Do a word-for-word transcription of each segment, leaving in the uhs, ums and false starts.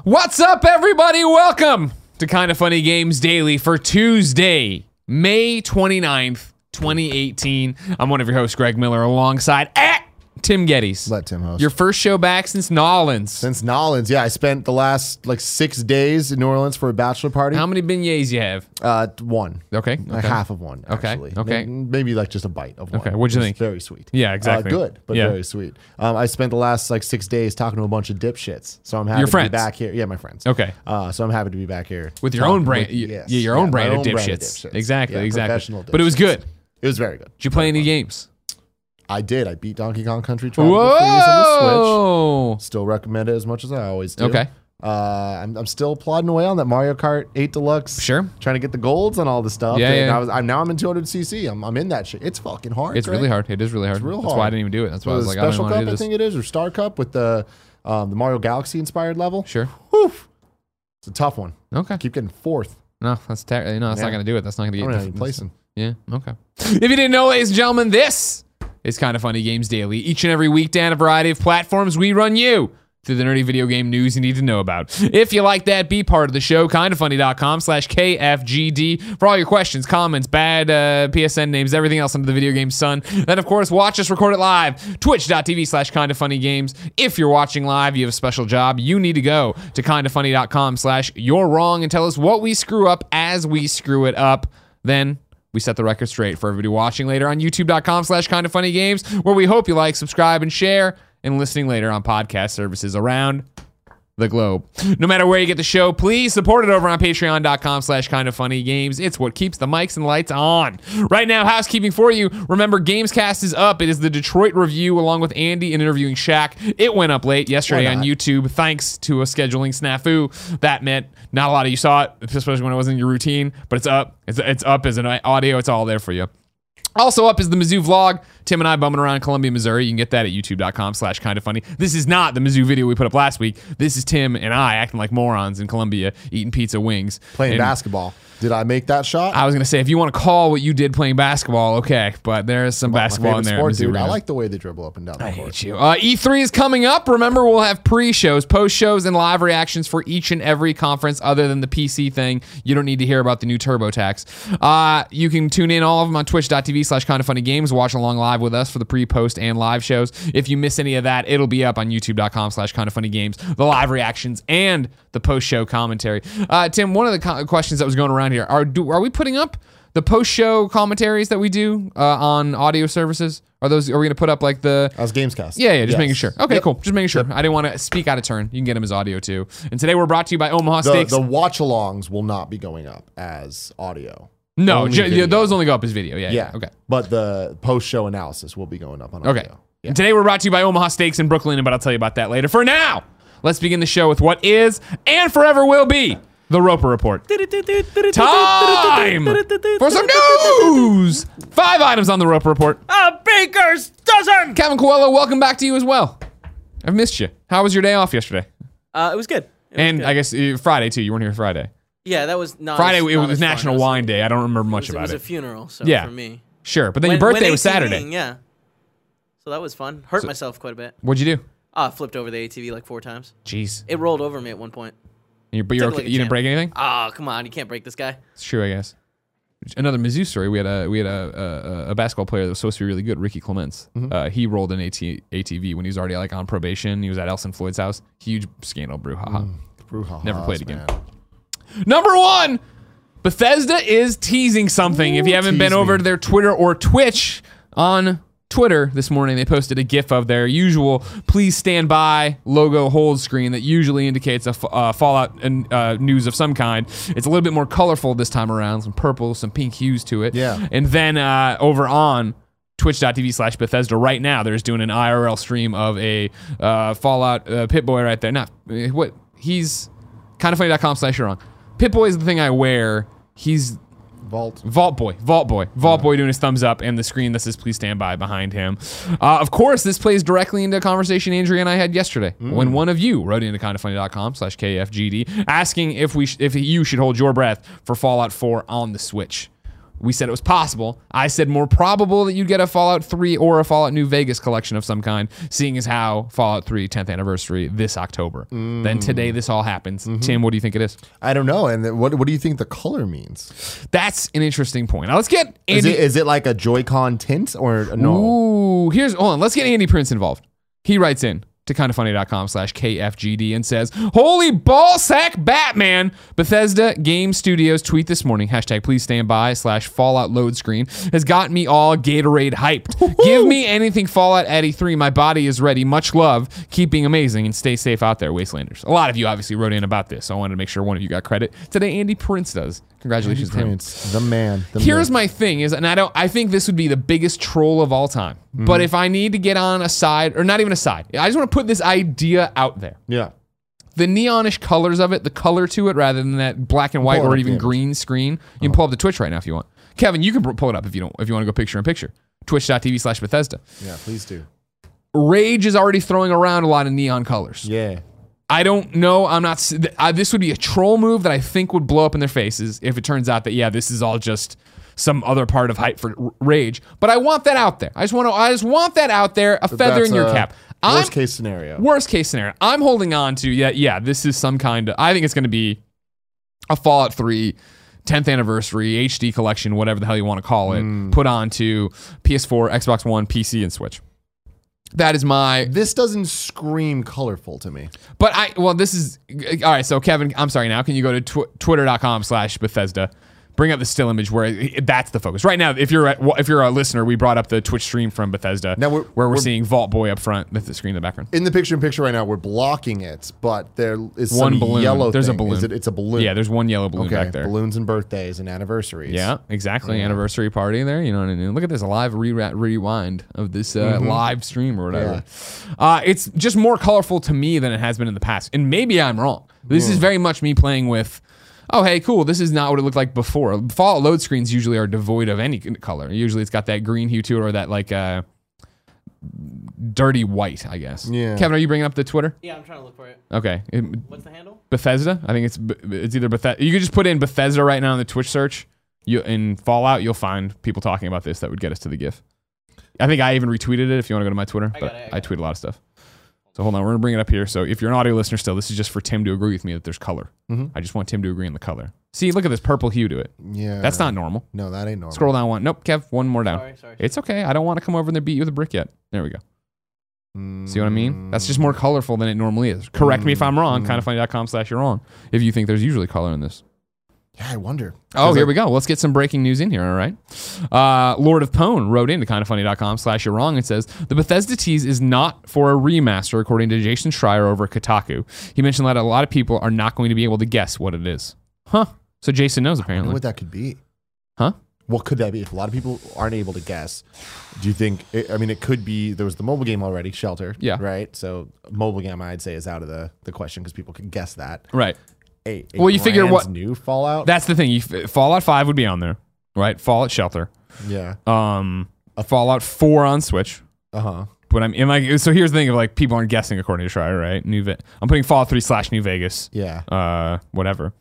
What's up, everybody? Welcome to Kinda Funny Games Daily for Tuesday, May twenty-ninth, twenty eighteen. I'm one of your hosts, Greg Miller, alongside at Tim Geddes. Let Tim host. Your first show back since Nolans. Since Nolans, yeah. I spent the last like six days in New Orleans for a bachelor party. How many beignets you have? Uh, one. Okay. A okay. half of one, Okay, actually. okay. Maybe, maybe like just a bite of one. Okay, what'd you It was think? Very sweet. Yeah, exactly. Uh, good, but Yeah. very sweet. Um, I spent the last like six days talking to a bunch of dipshits, so I'm happy Your to friends? be back here. Yeah, my friends. Okay. Uh, so I'm happy to be back here. With your talking own brand. with- y- yes. Yeah, your Yeah, own my brand, of, own brand of dipshits. dipshits. Exactly, Yeah, exactly. professional But it was dipshits. good. It was very good. Did you play any games? I did. I beat Donkey Kong Country Tropical Freeze on the Switch. Whoa! Still recommend it as much as I always do. Okay. Uh, I'm, I'm still plodding away on that Mario Kart eight Deluxe. Sure. Trying to get the golds on all the stuff. Yeah, and yeah. I was, I'm now I'm in two hundred C C. I'm, I'm in that shit. It's fucking hard. It's Greg. really hard. It is really hard. It's real That's hard. why I didn't even do it. That's why I was The like, I don't Special want to Cup, do I this. think it is, or Star Cup with the um, the Mario Galaxy inspired level. Sure. Whew. It's a tough one. Okay. Keep getting fourth. No, that's ter- no, that's Yeah. not going to do it. That's not going to I get don't you know any placing. Yeah, okay. If you didn't know, ladies and gentlemen, this is Kinda Funny Games Daily. Each and every weekday on a variety of platforms, we run you through the nerdy video game news you need to know about. If you like that, be part of the show. kindafunny.com slash KFGD for all your questions, comments, bad uh, P S N names, everything else under the video game sun. Then, of course, watch us record it live. Twitch.tv slash kindafunnygames. If you're watching live, you have a special job. You need to go to kindafunny.com slash you're wrong and tell us what we screw up as we screw it up. Then we set the record straight for everybody watching later on youtube.com slash kindafunnygames, where we hope you like, subscribe, and share, and listening later on podcast services around the globe. No matter where you get the show, please support it over on patreon.com slash kindafunnygames. It's what keeps the mics and lights on. Right now, housekeeping for you. Remember, Gamescast is up. It is the Detroit review along with Andy and interviewing Shaq. It went up late yesterday on YouTube thanks to a scheduling snafu. That meant not a lot of you saw it, especially when it wasn't in your routine, but it's up. It's, it's up as an audio. It's all there for you. Also up is the Mizzou vlog. Tim and I bumming around Columbia, Missouri. You can get that at youtube.com slash kinda funny. This is not the Mizzou video we put up last week. This is Tim and I acting like morons in Columbia, eating pizza wings. Playing And basketball. Did I make that shot? I was going to say, if you want to call what you did playing basketball, okay. But there's some My basketball in favorite there. sport, at Mizzou dude. I Arena. like the way they dribble up and down the I court. hate you. Uh, E three is coming up. Remember, we'll have pre-shows, post-shows, and live reactions for each and every conference other than the P C thing. You don't need to hear about the new TurboTax. Uh, you can tune in all of them on twitch.tv slash kindafunnygames. Watch along live with us for the pre, post, and live shows. If you miss any of that, it'll be up on youtube.com slash kindafunnygames. The live reactions and the post-show commentary. Uh, Tim, one of the co- questions that was going around here, are, do, are we putting up the post-show commentaries that we do uh, on audio services? Are those? Are we going to put up like the... As Gamescast. Yeah, yeah, just Yes. making sure. Okay, Yep. cool. Just making sure. I didn't want to speak out of turn. You can get them as audio too. And today we're brought to you by Omaha The, Steaks. the watch-alongs will not be going up as audio. no, only ju- video. those only go up as video. Yeah, yeah. Yeah. Okay. But the post-show analysis will be going up on audio. Okay. Yeah. And today we're brought to you by Omaha Steaks in Brooklyn, but I'll tell you about that later. For now, let's begin the show with what is and forever will be the Roper Report. Time for some news. Five items on the Roper Report. A baker's dozen! Kevin Coelho, welcome back to you as well. I've missed you. How was your day off yesterday? Uh, it was good. It was And good. I guess uh, Friday too. You weren't here Friday. yeah, that was not Friday as, it not was as fun. National It was- Wine Day. I don't remember It much was, about it was it. a funeral, so Yeah. for me. Sure, but then When- your birthday when was A T V Saturday. ing, yeah. So that was fun. Hurt myself quite a bit. What'd you do? Ah, flipped over the A T V like four times. Jeez. It rolled over me at one point. You, but you're Took okay. like a You didn't champ. break anything? Ah, come on, you can't break this guy. It's true, I guess. Another Mizzou story. We had a we had a, a, a basketball player that was supposed to be really good, Ricky Clements. Uh, he rolled an AT, A T V when he was already like on probation. He was at Elson Floyd's house. Huge scandal, brouhaha. Brouhaha, Never played again. man. Number one, Bethesda is teasing something. If you haven't been tease over me. to their Twitter or Twitch, on Twitter this morning, they posted a GIF of their usual "Please stand by" logo hold screen that usually indicates a f- uh, Fallout uh, news of some kind. It's a little bit more colorful this time around, some purple, some pink hues to it. Yeah. And then uh, over on twitch.tv slash Bethesda right now, they're just doing an I R L stream of a uh, Fallout uh, Pip-Boy right there. Not uh, what he's kindafunny.com slash you're wrong. Pip-Boy is the thing I wear. He's Vault. Vault Boy, Vault Boy, Vault Boy doing his thumbs up and the screen that says "Please stand by" behind him. Uh, of course, this plays directly into a conversation Andrea and I had yesterday when one of you wrote into kindafunny.com slash KFGD asking if we sh- if you should hold your breath for Fallout four on the Switch. We said it was possible. I said more probable that you'd get a Fallout three or a Fallout New Vegas collection of some kind, seeing as how Fallout three tenth anniversary this October. Mm. Then today this all happens. Mm-hmm. Tim, what do you think it is? I don't know. And what what do you think the color means? That's an interesting point. Now let's get Andy. Is it, is it like a Joy-Con tint or no? Ooh, here's hold on. Let's get Andy Prince involved. He writes in to kindafunny.com slash KFGD and says, holy ballsack Batman! Bethesda Game Studios tweet this morning, hashtag please stand by slash Fallout load screen, has got me all Gatorade hyped. Woo-hoo! Give me anything Fallout at E three. My body is ready. Much love. Keep being amazing and stay safe out there, Wastelanders. A lot of you obviously wrote in about this, so I wanted to make sure one of you got credit. Today, Andy Prince does. Congratulations Andy to him. Prince, the man. The Here's man. my thing is, and I don't, I think this would be the biggest troll of all time. Mm-hmm. But if I need to get on a side, or not even a side, I just want to put this idea out there. Yeah. The neonish colors of it, the color to it, rather than that black and white or even green screen. You can uh-huh. pull up the Twitch right now if you want. Kevin, you can pull it up if you don't, if you want to go picture in picture. Twitch.tv slash Bethesda. Yeah, please do. Rage is already throwing around a lot of neon colors. Yeah. I don't know. I'm not. I, this would be a troll move that I think would blow up in their faces if it turns out that yeah, this is all just some other part of hype for R- Rage. But I want that out there. I just want to. I just want that out there. A But feather that's in your a cap. Worst I'm, case scenario. Worst case scenario. I'm holding on to yeah, yeah. This is some kind of. I think it's going to be a Fallout three tenth anniversary H D collection, whatever the hell you want to call it, Mm. put onto P S four, Xbox One, P C, and Switch. That is my. This doesn't scream colorful to me. But I, well, this is, all right, so Kevin, I'm sorry now. Can you go to tw- twitter.com slash Bethesda? Bring up the still image where it, that's the focus. Right now, if you're a, if you're a listener, we brought up the Twitch stream from Bethesda Now we're- where we're, we're- seeing Vault Boy up front with the screen in the background. In the picture in picture right now, we're blocking it, but there is One some balloon. yellow There's a thing. balloon. Is it, it's a balloon. Yeah, there's one yellow balloon okay. back there. Balloons and birthdays and anniversaries. Yeah, exactly. Yeah. Anniversary party there. You know what I mean? Look at this live re- rewind of this uh, Mm-hmm. live stream or whatever. Uh, it's just more colorful to me than it has been in the past. And maybe I'm wrong. This Mm. is very much me playing with, oh, hey, cool. This is not what it looked like before. Fallout load screens usually are devoid of any color. Usually it's got that green hue to it or that like uh, dirty white, I guess. Yeah. Kevin, are you bringing up the Twitter? Yeah, I'm trying to look for it. Okay. It- What's the handle? Bethesda. I think it's it's either Bethesda. You could just put in Bethesda right now in the Twitch search. You in Fallout, you'll find people talking about this that would get us to the GIF. I think I even retweeted it if you want to go to my Twitter, I but got it, I got I it. tweet a lot of stuff. So hold on, we're gonna bring it up here. So if you're an audio listener still, this is just for Tim to agree with me that there's color. Mhm. I just want Tim to agree on the color. See, look at this purple hue to it. Yeah. That's not normal. No, that ain't normal. Scroll down one. Nope, Kev, one more down. Sorry, sorry. It's okay. I don't want to come over and beat you with a brick yet. There we go. Mm. See what I mean? That's just more colorful than it normally is. Correct me if I'm wrong. Mm. Kindafunny.com slash you're wrong. If you think there's usually color in this. Yeah, I wonder. Oh, here we go. Let's get some breaking news in here, all right? Uh, Lord of Pone wrote into kindafunny.com slash you're wrong and says, the Bethesda tease is not for a remaster, according to Jason Schreier over at Kotaku. He mentioned that a lot of people are not going to be able to guess what it is. Huh. So Jason knows, I wonder apparently. what that could be. Huh? What could that be? If a lot of people aren't able to guess, do you think? It, I mean, it could be. There was the mobile game already, Shelter. Yeah. Right. So mobile game, I'd say, is out of the, the question because people can guess that. Right. A, a Well, you figure brand what- new Fallout? That's the thing. You, Fallout five would be on there, right? Fallout Shelter. yeah. Um, a Fallout four on Switch. Uh huh. But I'm in like, so here's the thing of like, people aren't guessing according to Schreier, right? New Ve- I'm putting Fallout three slash New Vegas. Yeah. Uh, whatever.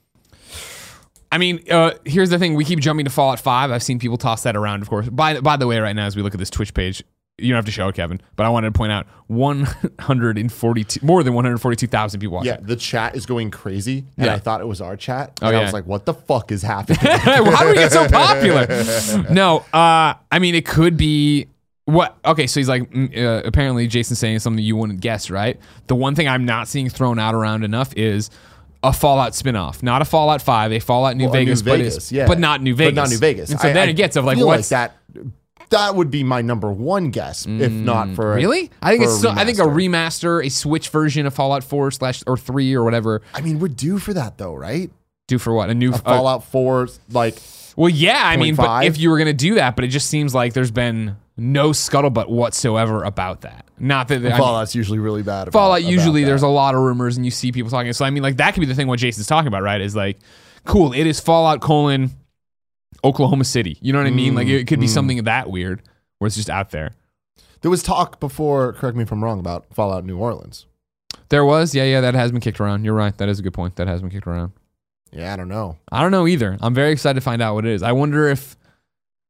I mean, uh, here's the thing. We keep jumping to Fallout five. I've seen people toss that around, of course. By, by the way, right now, as we look at this Twitch page, you don't have to show it, Kevin, but I wanted to point out one hundred forty-two, more than one hundred forty-two thousand people watching. Yeah, the chat is going crazy, and Yeah. I thought it was our chat. Oh, And I yeah. was like, "What the fuck is happening?" How do we get so popular? No, uh, I mean, it could be what? Okay, so he's like, mm, uh, apparently Jason's saying something you wouldn't guess, right? The one thing I'm not seeing thrown out around enough is a Fallout spinoff, not a Fallout five, a Fallout New Well, a Vegas, New but, Vegas, it's- yeah. but not New Vegas. But not New Vegas. And so I- then I it gets of like, feel what's that? That would be my number one guess, if not for a- really? I think for it's a still, I think a remaster. remaster, a Switch version of Fallout four slash or three or whatever. I mean, we're due for that though, right? Do for what? A new A Fallout four, like Well, yeah, I mean, but point five? if you were going to do that, but it just seems like there's been no scuttlebutt whatsoever about that. Not that I mean, Fallout's usually really bad. About, Fallout about usually that. there's a lot of rumors and you see people talking. So I mean, like that could be the thing what Jason's talking about, right? Is like, cool, it is Fallout colon Oklahoma City. You know what I mean? Like it could be something that weird where it's just out there. There was talk before. Correct me if I'm wrong about Fallout New Orleans. There was, yeah, yeah, that has been kicked around. You're right. That is a good point. That has been kicked around. Yeah, I don't know. I don't know either. I'm very excited to find out what it is. I wonder if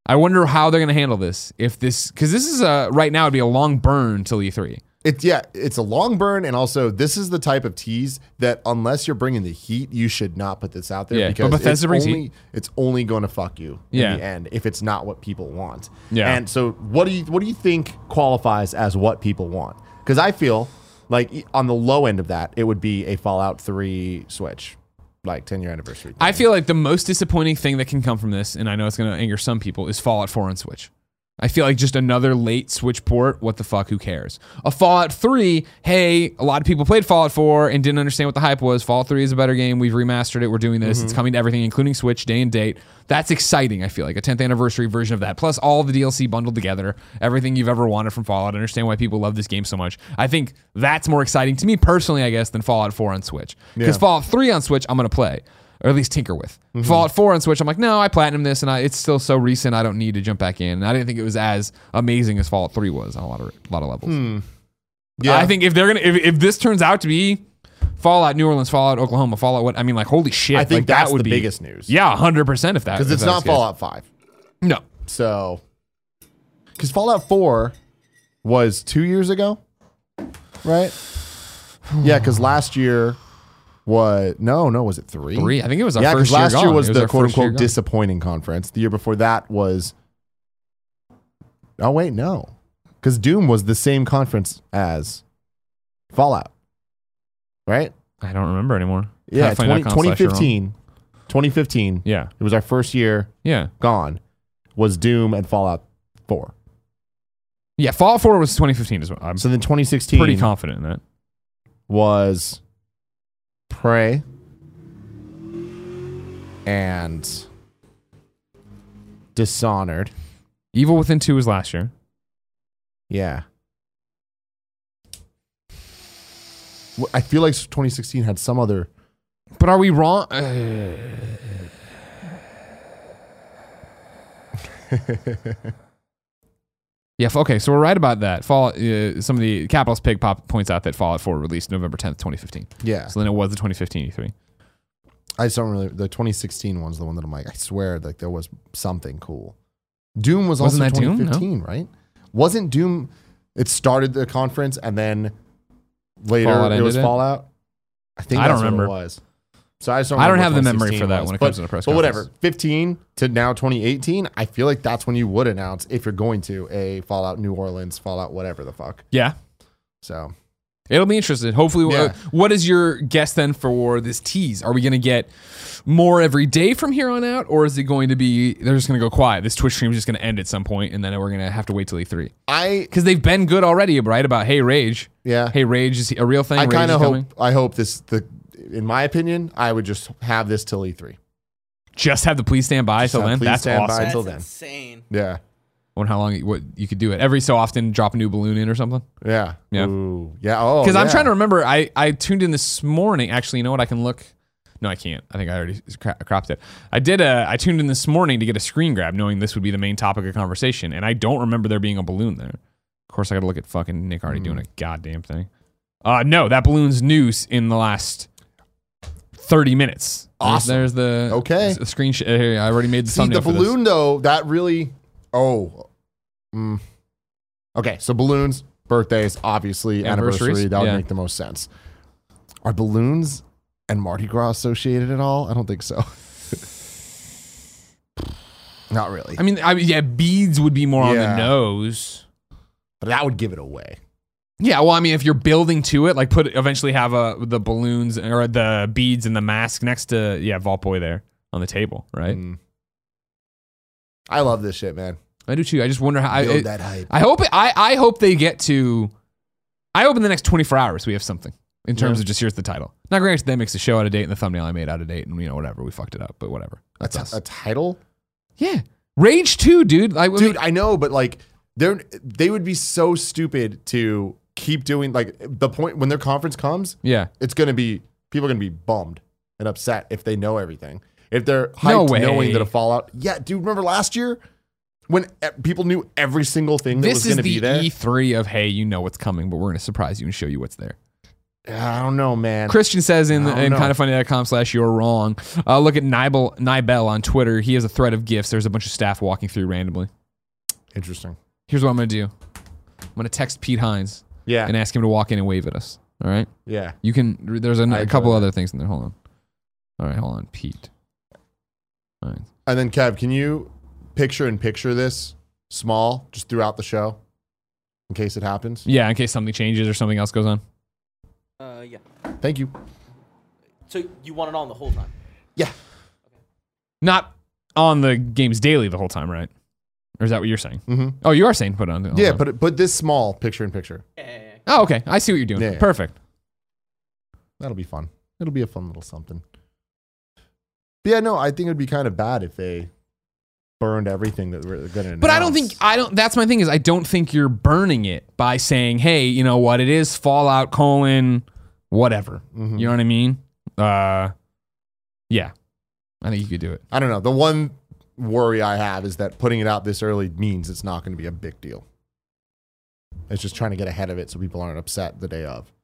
I wonder how they're going to handle this. If this, because this is a right now it'd be a long burn till E three. It's yeah, it's a long burn, and also this is the type of tease that unless you're bringing the heat, you should not put this out there Yeah, because but Bethesda it's brings only heat. it's only going to fuck you Yeah. in the end if it's not what people want. Yeah. And so, what do you what do you think qualifies as what people want? Because I feel like e- on the low end of that, it would be a Fallout three Switch, like ten year anniversary. I feel like the most disappointing thing that can come from this, and I know it's going to anger some people, is Fallout four on Switch. I feel like just another late Switch port. What the fuck? Who cares? A Fallout three. Hey, a lot of people played Fallout four and didn't understand what the hype was. Fallout three is a better game. We've remastered it. We're doing this. Mm-hmm. It's coming to everything, including Switch, day and date. That's exciting. I feel like a tenth anniversary version of that, plus all the D L C bundled together. Everything you've ever wanted from Fallout. I understand why people love this game so much. I think that's more exciting to me personally, I guess, than Fallout four on Switch. Because Yeah. Fallout three on Switch, I'm going to play. Or at least tinker with. Mm-hmm. Fallout four on Switch, I'm like, no, I platinum this, and I, it's still so recent, I don't need to jump back in. And I didn't think it was as amazing as Fallout three was on a lot of a lot of levels. Hmm. Yeah, I think if they're gonna, if, if this turns out to be Fallout New Orleans, Fallout Oklahoma, Fallout what, I mean, like, holy shit, I think like, that's that would the be, biggest news. Yeah, one hundred percent if that because if it's that's not good. Fallout five. No, So, because Fallout four was two years ago, right? Yeah, because last year was no, no, was it three? three. I think it was our Yeah, because first year last year gone. was It the our quote first year unquote gone. disappointing conference. The year before that was. Oh wait, no, because Doom was the same conference as Fallout, right? I don't remember anymore. Yeah, Kinda funny twenty, dot com slash you're wrong. 2015. twenty fifteen. Yeah, It was our first year yeah, gone. Was Doom and Fallout four. yeah. Fallout four was twenty fifteen as well. I'm So then twenty sixteen pretty confident in that. was Prey and Dishonored. Evil Within two was last year. Yeah. Wh- I feel like twenty sixteen had some other. But are we wrong? Uh, yeah. f- Okay. So we're right about that. Fallout. Uh, some of the Capitalist Pig pop points out that Fallout four released November tenth, twenty fifteen. Yeah. So then it was the twenty fifteen E three. I just don't really. The twenty sixteen one's the one that I'm like, I swear, like there was something cool. Doom was Wasn't also that Doom? twenty fifteen, No. right? Wasn't Doom? It started the conference and then later Fallout it was ended it? Fallout. I think I don't that's remember. what it was. So I just don't. I don't remember have what the memory 2016 for that was. when it but, comes to the press But whatever, conference. fifteen to now twenty eighteen. I feel like that's when you would announce if you're going to a Fallout New Orleans, Fallout whatever the fuck. Yeah. So It'll be interesting. Hopefully, Yeah. uh, what is your guess then for this tease? Are we going to get more every day from here on out, or is it going to be they're just going to go quiet? This Twitch stream is just going to end at some point, and then we're going to have to wait till E three I because they've been good already, right? About hey Rage, yeah. hey Rage is a real thing. I Rage kind is of coming? hope. I hope this. The in my opinion, I would just have this till E three. Just have the please stand by Just till have then. please That's stand by awesome. That's until then. insane. Yeah. I wonder how long you- what you could do it every so often. Drop a new balloon in or something. Yeah. Yeah. Ooh. Yeah. Oh. Because I'm yeah. trying to remember. I, I tuned in this morning. Actually, you know what? I can look. No, I can't. I think I already cra- cropped it. I did. A, I tuned in this morning to get a screen grab, knowing this would be the main topic of conversation, and I don't remember there being a balloon there. Of course, I got to look at fucking Nick already Hmm. doing a goddamn thing. Uh, no, that balloon's news in the last thirty minutes. There's- Awesome. There's, the Okay. the screen. Sh- here, I already made the See thumbnail the for this. balloon though. That really. Oh. Mm. Okay. So balloons, birthdays, obviously Anniversaries, anniversary. That would yeah. make the most sense. Are balloons and Mardi Gras associated at all? I don't think so. Not really. I mean, I mean, yeah, beads would be more on Yeah. the nose. But that would give it away. Yeah, well, I mean, if you're building to it, like put eventually have a the balloons or the beads and the mask next to yeah Vault Boy there on the table, right? Mm. I love this shit, man. I do too. I just wonder how. I, Build it- that hype. I hope. It, I I hope they get to. I hope in the next twenty-four hours we have something in terms Yeah. of just here's the title. Now, granted, that makes the show out of date and the thumbnail I made out of date, and you know whatever we fucked it up, but whatever. a, That's t- us. a title, Yeah, Rage two, dude. Like, I dude. mean, I know, but like, they're they would be so stupid to keep doing. Like the point when their conference comes, yeah. it's gonna be people are gonna be bummed and upset if they know everything. If they're No hyped way. knowing that a Fallout, yeah, dude. Remember last year when e- people knew every single thing that This was is gonna the be there? E three of hey, you know what's coming, but we're gonna surprise you and show you what's there. I don't know, man. Christian says in, I don't in know. kindoffunny.com slash you're wrong. Uh, look at Nibel, Nibel on Twitter. He has a thread of gifts. There's a bunch of staff walking through randomly. Interesting. Here's what I'm going to do. I'm going to text Pete Hines Yeah. and ask him to walk in and wave at us. All right? Yeah. You can, there's a, I a couple enjoy other things in there. Hold on. All right, hold on. Pete Hines. And then, Kev, can you picture and picture this small just throughout the show in case it happens? Yeah, in case something changes or something else goes on. Uh, yeah. Thank you. So you want it on the whole time? Yeah. Not on the games daily the whole time, right? Or is that what you're saying? Mm-hmm. Oh, you are saying put it on the whole Yeah, time. but but this small picture in picture. Yeah, yeah, yeah. Oh, okay. I see what you're doing. Yeah, yeah. Perfect. That'll be fun. It'll be a fun little something. But yeah, no, I think it'd be kind of bad if they burned everything that we're going to announce. But I don't think I don't. That's my thing is I don't think you're burning it by saying, hey, you know what? It is Fallout colon whatever. Mhm. You know what I mean? Uh, yeah, I think you could do it. I don't know. The one worry I have is that putting it out this early means it's not going to be a big deal. It's just trying to get ahead of it so people aren't upset the day of.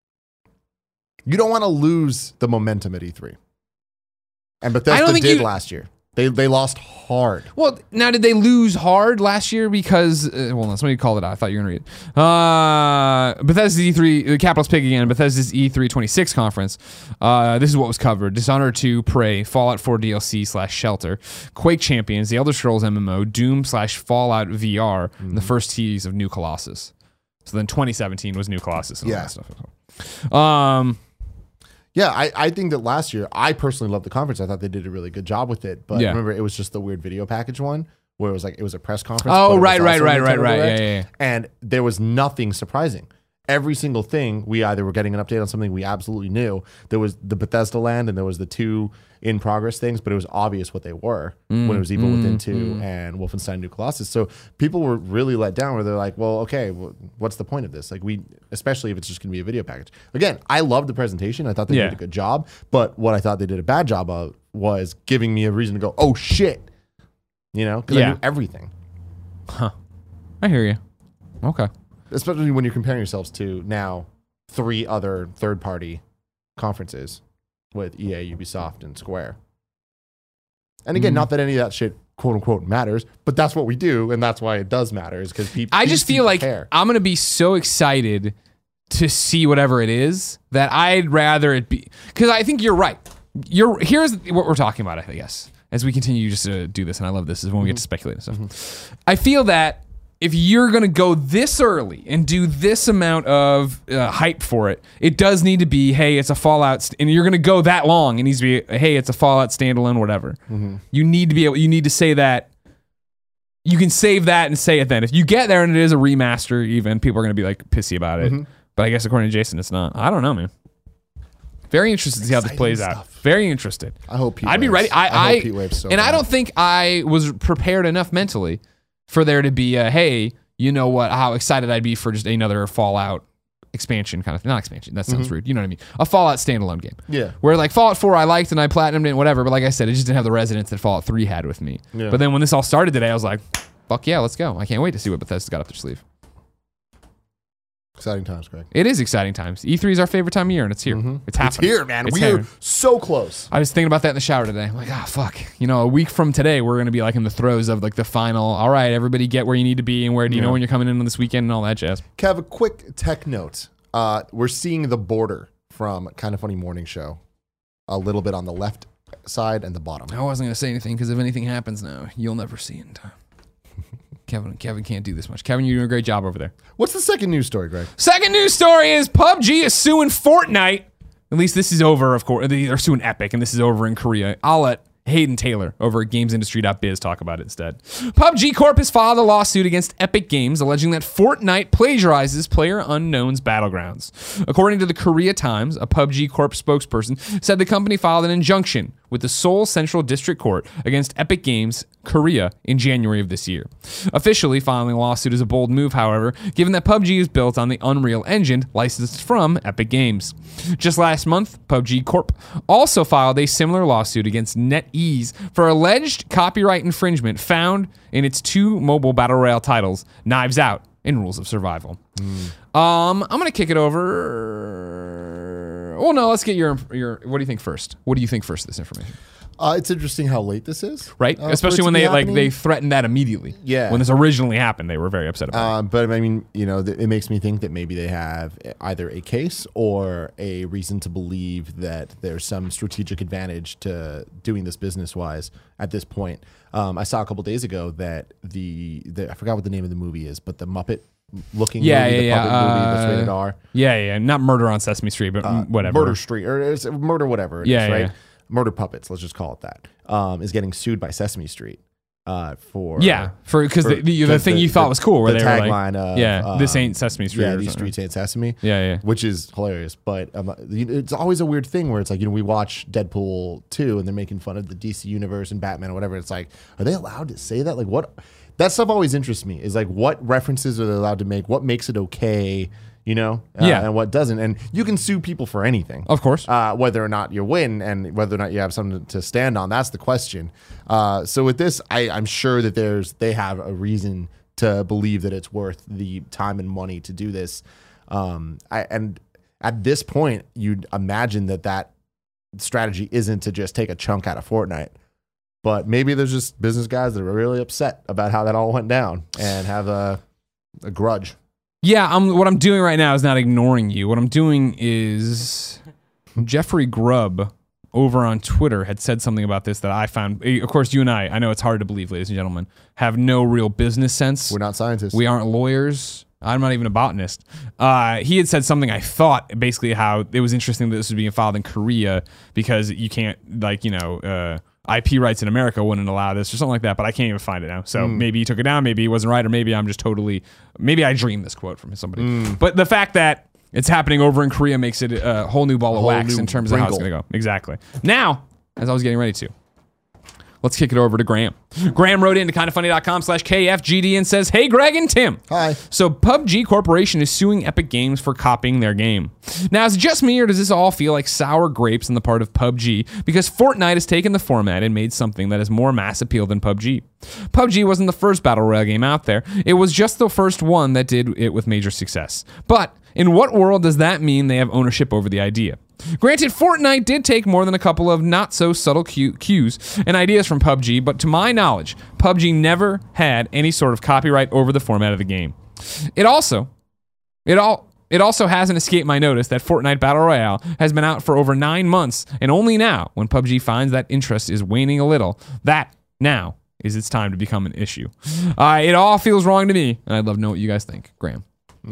You don't want to lose the momentum at E three. And Bethesda think did you- last year. They they lost hard. Well, now did they lose hard last year because? Uh, hold on, somebody called it out. I thought you were gonna read. It. Uh, Bethesda's E three, the Capitals pick again. Bethesda's E three twenty-six conference. Uh, this is what was covered: Dishonored two, Prey, Fallout four D L C slash Shelter, Quake Champions, The Elder Scrolls M M O, Doom slash Fallout V R, and the first tease of New Colossus. So then twenty seventeen was New Colossus and all Yeah. that stuff. Um, Yeah, I, I think that last year, I personally loved the conference. I thought they did a really good job with it. But Yeah. remember, it was just the weird video package one where it was like, it was a press conference. Oh, but it was right, right, also a right, right, Nintendo right. Direct, Yeah, yeah, yeah. And there was nothing surprising. Every single thing, we either were getting an update on something we absolutely knew. There was the Bethesda land and there was the two in progress things, but it was obvious what they were when it was Evil Within two and Wolfenstein New Colossus. So people were really let down where they're like, well, okay, well, what's the point of this? Like we, especially if it's just going to be a video package. Again, I loved the presentation. I thought they Yeah. did a good job, but what I thought they did a bad job of was giving me a reason to go, oh shit, you know, because I Yeah. knew everything. I hear you. Okay. Especially when you're comparing yourselves to now three other third party conferences with E A, Ubisoft, and Square. And again, Mhm. not that any of that shit quote unquote matters, but that's what we do, and that's why it does matter, is because people I just feel like I'm gonna be so excited to see whatever it is that I'd rather it be, because I think you're right. You're here's what we're talking about, I guess, as we continue just to do this, and I love this is when we get to speculate and stuff. I feel that if you're gonna go this early and do this amount of uh, hype for it, it does need to be, hey, it's a Fallout, st- and you're gonna go that long. It needs to be, hey, it's a Fallout standalone, whatever. You need to be able, you need to say that. You can save that and say it then. If you get there and it is a remaster, even people are gonna be like pissy about it. But I guess according to Jason, it's not. I don't know, man. Very interested to see how this Exciting plays out. stuff. Very interested. I hope Pete I'd be waves. ready. I, I I, hope Pete waves so and I bad. don't think I was prepared enough mentally for there to be a, hey, you know what? How excited I'd be for just another Fallout expansion kind of thing. Not expansion. That sounds rude. You know what I mean? A Fallout standalone game. Yeah. Where like Fallout four I liked and I platinumed it and whatever, but like I said, it just didn't have the resonance that Fallout three had with me. Yeah. But then when this all started today, I was like, fuck yeah, let's go. I can't wait to see what Bethesda's got up their sleeve. Exciting times, Greg. It is exciting times. E three is our favorite time of year and it's here. Mhm. It's happening. It's here, man. It's We're here. so close. I was thinking about that in the shower today. I'm like, ah, fuck. You know, a week from today, we're going to be like in the throes of like the final, all right, everybody get where you need to be and where do you Yeah. know when you're coming in on this weekend and all that jazz. Kev, a quick tech note. Uh, we're seeing the border from Kind of Funny Morning Show a little bit on the left side and the bottom. I wasn't going to say anything because if anything happens now, you'll never see it in time. Kevin, Kevin can't do this much. Kevin, you're doing a great job over there. What's the second news story, Greg? Second news story is P U B G is suing Fortnite. At least this is over, of course. They're suing Epic, and this is over in Korea. I'll let Hayden Taylor over at gamesindustry dot biz talk about it instead. P U B G Corp has filed a lawsuit against Epic Games alleging that Fortnite plagiarizes PlayerUnknown's Battlegrounds. According to the Korea Times, a P U B G Corp spokesperson said the company filed an injunction with the Seoul Central District Court against Epic Games Korea in January of this year. Officially filing a lawsuit is a bold move, however, given that P U B G is built on the Unreal Engine licensed from Epic Games. Just last month, P U B G Corp also filed a similar lawsuit against NetEase for alleged copyright infringement found in its two mobile battle royale titles, Knives Out and Rules of Survival. Um, I'm going to kick it over your? Well, no. Let's get your your. What do you think first? What do you think first? Of this information, Uh, it's interesting how late this is, right? uh, for it Especially to when be they like happening. they threatened that immediately. Yeah. When this originally happened, they were very upset about it. Uh, but I mean, you know, th- it makes me think that maybe they have either a case or a reason to believe that there's some strategic advantage to doing this business wise at this point. Um, I saw a couple days ago that the, the I forgot what the name of the movie is, but the Muppet looking Yeah, movie, yeah, the yeah, puppet movie that's uh, rated R, Yeah, yeah. Not Murder on Sesame Street, but uh, whatever. Murder Street or it's murder whatever it is, Yeah, yeah, right? yeah. Murder Puppets, let's just call it that. Um, is getting sued by Sesame Street uh, for Yeah, for because the, for- the, the 'cause thing the- you thought the- was cool, where the they were like, tagline of, yeah, this um, ain't Sesame Street. yeah, or these something. streets ain't Sesame. Yeah, yeah. Which is hilarious, but um, it's always a weird thing where it's like, you know, we watch Deadpool two and they're making fun of the D C universe and Batman or whatever. It's like, are they allowed to say that? Like, what? That stuff always interests me. Is like, what references are they allowed to make? What makes it okay? You know, uh, Yeah. and what doesn't? And you can sue people for anything, Of course. uh, whether or not you win and whether or not you have something to stand on. That's the question. Uh, so with this, I, I'm sure that there's they have a reason to believe that it's worth the time and money to do this. Um, I, and at this point, you'd imagine that that strategy isn't to just take a chunk out of Fortnite. But maybe there's just business guys that are really upset about how that all went down and have a, a grudge. Yeah, I'm, what I'm doing right now is not ignoring you. What I'm doing is Jeffrey Grubb over on Twitter had said something about this that I found. Of course, you and I, I know it's hard to believe, ladies and gentlemen, have no real business sense. We're not scientists. We aren't lawyers. I'm not even a botanist. Uh, he had said something I thought basically how it was interesting that this was being filed in Korea because you can't, like, you know, uh, I P rights in America wouldn't allow this or something like that, but I can't even find it now. So Hmm. maybe he took it down, maybe he wasn't right, or maybe I'm just totally, maybe I dreamed this quote from somebody. Hmm. But the fact that it's happening over in Korea makes it a whole new ball of whole wax new in terms of how it's wrinkle. going to go. Exactly. Now, as I was getting ready to, let's kick it over to Graham. Graham wrote into kindoffunny.com slash KFGD and says, hey, Greg and Tim. Hi. So P U B G Corporation is suing Epic Games for copying their game. Now, is it just me or does this all feel like sour grapes on the part of P U B G because Fortnite has taken the format and made something that has more mass appeal than P U B G? P U B G wasn't the first Battle Royale game out there. It was just the first one that did it with major success. But in what world does that mean they have ownership over the idea? Granted, Fortnite did take more than a couple of not-so-subtle cu- cues and ideas from P U B G, but to my knowledge, P U B G never had any sort of copyright over the format of the game. It also, it all, it also hasn't escaped my notice that Fortnite Battle Royale has been out for over nine months, and only now, when P U B G finds that interest is waning a little, that now is its time to become an issue. Uh, it all feels wrong to me, and I'd love to know what you guys think. Graham.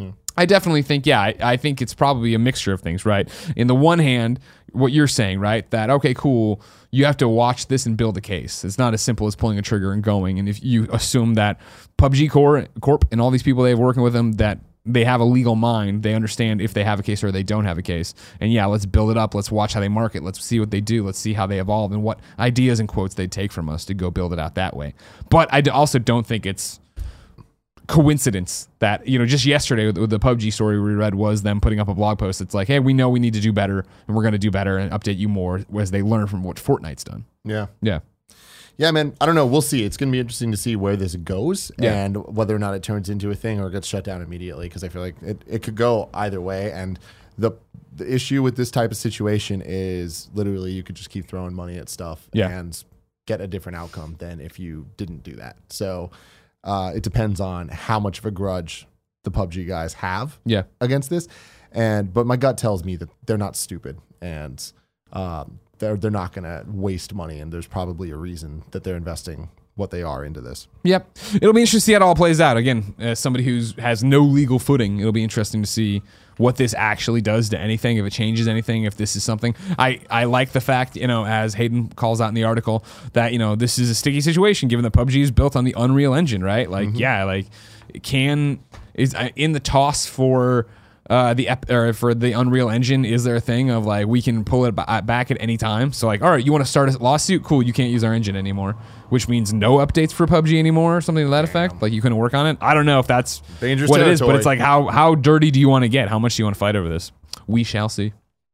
I definitely think, yeah, I, I think it's probably a mixture of things, right? In the one hand, what you're saying, right? That, okay, cool, you have to watch this and build a case. It's not as simple as pulling a trigger and going. And if you assume that P U B G Corp, Corp and all these people they have working with them, that they have a legal mind, they understand if they have a case or they don't have a case. And yeah, let's build it up. Let's watch how they market. Let's see what they do. Let's see how they evolve and what ideas and quotes they take from us to go build it out that way. But I d- also don't think it's coincidence that, you know, just yesterday with, with the P U B G story we read was them putting up a blog post. It's like, hey, we know we need to do better and we're going to do better and update you more as they learn from what Fortnite's done. Yeah. Yeah. Yeah, man. I don't know. We'll see. It's going to be interesting to see where this goes Yeah. and whether or not it turns into a thing or gets shut down immediately. Because I feel like it, it could go either way. And the the issue with this type of situation is literally you could just keep throwing money at stuff Yeah. and get a different outcome than if you didn't do that. So uh, it depends on how much of a grudge the P U B G guys have Yeah. against this. And but my gut tells me that they're not stupid and um, they're they're not going to waste money. And there's probably a reason that they're investing what they are into this. Yep. It'll be interesting to see how it all plays out. Again, as somebody who has no legal footing, it'll be interesting to see what this actually does to anything, if it changes anything, if this is something. I, I like the fact, you know, as Hayden calls out in the article, that, you know, this is a sticky situation given that P U B G is built on the Unreal Engine, right? Like, mm-hmm. yeah, like, can, is in the toss for... Uh, the ep- or for the Unreal Engine, is there a thing of like we can pull it b- back at any time? So like, all right, you want to start a lawsuit? Cool, you can't use our engine anymore, which means no updates for P U B G anymore, or something to that effect. Like you couldn't work on it. I don't know if that's Dangerous what it is, but territory. it's like how how dirty do you want to get? How much do you want to fight over this? We shall see.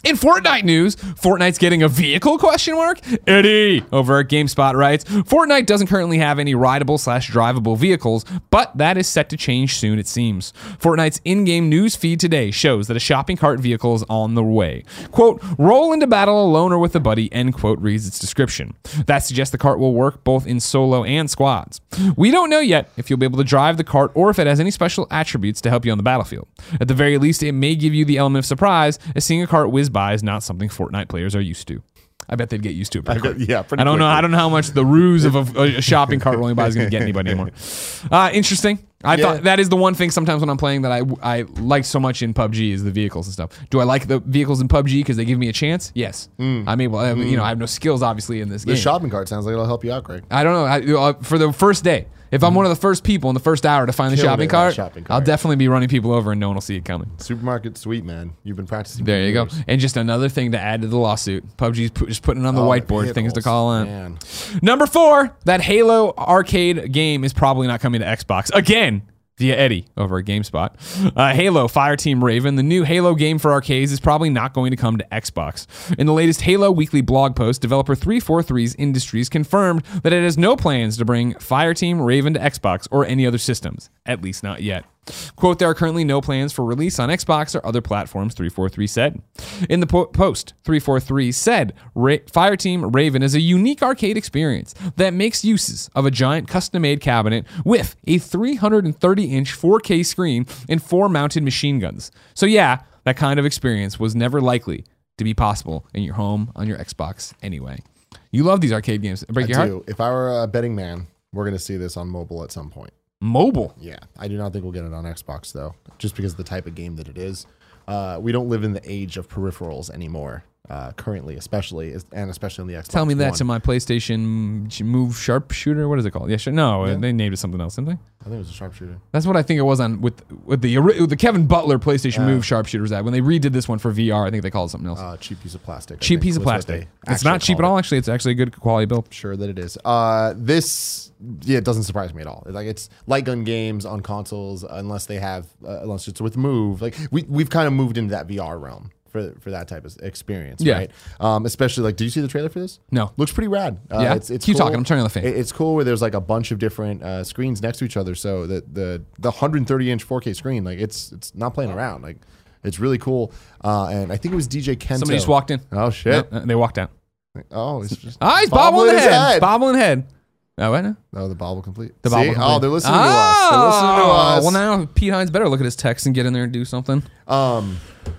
In Fortnite news, Fortnite's getting a vehicle question mark? Eddie over at GameSpot writes, Fortnite doesn't currently have any rideable slash drivable vehicles, but that is set to change soon, it seems. Fortnite's in-game news feed today shows that a shopping cart vehicle is on the way. Quote, roll into battle alone or with a buddy, end quote, reads its description. That suggests the cart will work both in solo and squads. We don't know yet if you'll be able to drive the cart or if it has any special attributes to help you on the battlefield. At the very least, it may give you the element of surprise, as seeing a cart whiz by is not something Fortnite players are used to. I bet they'd get used to it pretty I bet- quick. yeah, pretty I don't know. quickly. I don't know how much the ruse of a, a shopping cart rolling by is going to get anybody anymore. Uh, interesting. I Yeah. thought that is the one thing sometimes when I'm playing that I I like so much in P U B G is the vehicles and stuff. Do I like the vehicles in P U B G because they give me a chance? Yes. I'm able. I, you know, I have no skills obviously in this The game. shopping cart sounds like it'll help you out, Greg. I don't know. I, uh, for the first day, if I'm one of the first people in the first hour to find the Killing shopping it, that cart, shopping I'll cart. definitely be running people over and no one will see it coming. Supermarket sweet, man. You've been practicing. There for you go. years. And just another thing to add to the lawsuit. P U B G's pu- just putting it on the Oh, whiteboard, things to vehicles, call in. man. Number four, that Halo arcade game is probably not coming to Xbox again. Via Eddie over at GameSpot. Uh, Halo Fireteam Raven, the new Halo game for arcades, is probably not going to come to Xbox. In the latest Halo weekly blog post, developer three forty-three's Industries confirmed that it has no plans to bring Fireteam Raven to Xbox or any other systems, at least not yet. Quote, there are currently no plans for release on Xbox or other platforms, three forty-three said. In the po- post, three forty-three said, Ra- Fireteam Raven is a unique arcade experience that makes uses of a giant custom-made cabinet with a three hundred thirty inch four K screen and four mounted machine guns. So yeah, that kind of experience was never likely to be possible in your home on your Xbox anyway. You love these arcade games. Break I your heart? do. If I were a betting man, we're going to see this on mobile at some point. Mobile. Yeah, I do not think we'll get it on Xbox though, just because of the type of game that it is. Uh, we don't live in the age of peripherals anymore, uh, currently, especially and especially on the Xbox. Tell me that One. to my PlayStation Move Sharpshooter. What is it called? Yeah, sure. No, Yeah. they named it something else, didn't they? I think it was a sharpshooter. That's what I think it was on with with the ori- with the Kevin Butler PlayStation Move Sharpshooter was that. When they redid this one for V R, I think they called it something else. Uh, cheap piece of plastic. I cheap think piece of was what plastic. they It's not actually cheap at called all. it. Actually, it's actually a good quality build. Sure that it is. Uh, this yeah, it doesn't surprise me at all. Like it's light gun games on consoles, unless they have uh, unless it's with Move. Like we we've kind of moved into that V R realm for for that type of experience, Yeah. right? Um, especially like, did you see the trailer for this? No. Looks pretty rad. Uh, Yeah? it's, it's Keep cool. talking. I'm turning on the fan. It- It's cool where there's like a bunch of different uh, screens next to each other. So the the the one hundred thirty inch four K screen, like it's it's not playing around. Like it's really cool. Uh, and I think it was D J Kento. Somebody just walked in. Oh shit! Uh, they walked out. Oh, it's just Ah, he's bobbling the his head. Bobbling the head. Oh, what? now? Oh, the bobble complete. The See? bobble Oh, complete. they're listening to us. They're listening to Oh, us. Well, now Pete Hines better look at his text and get in there and do something. Um,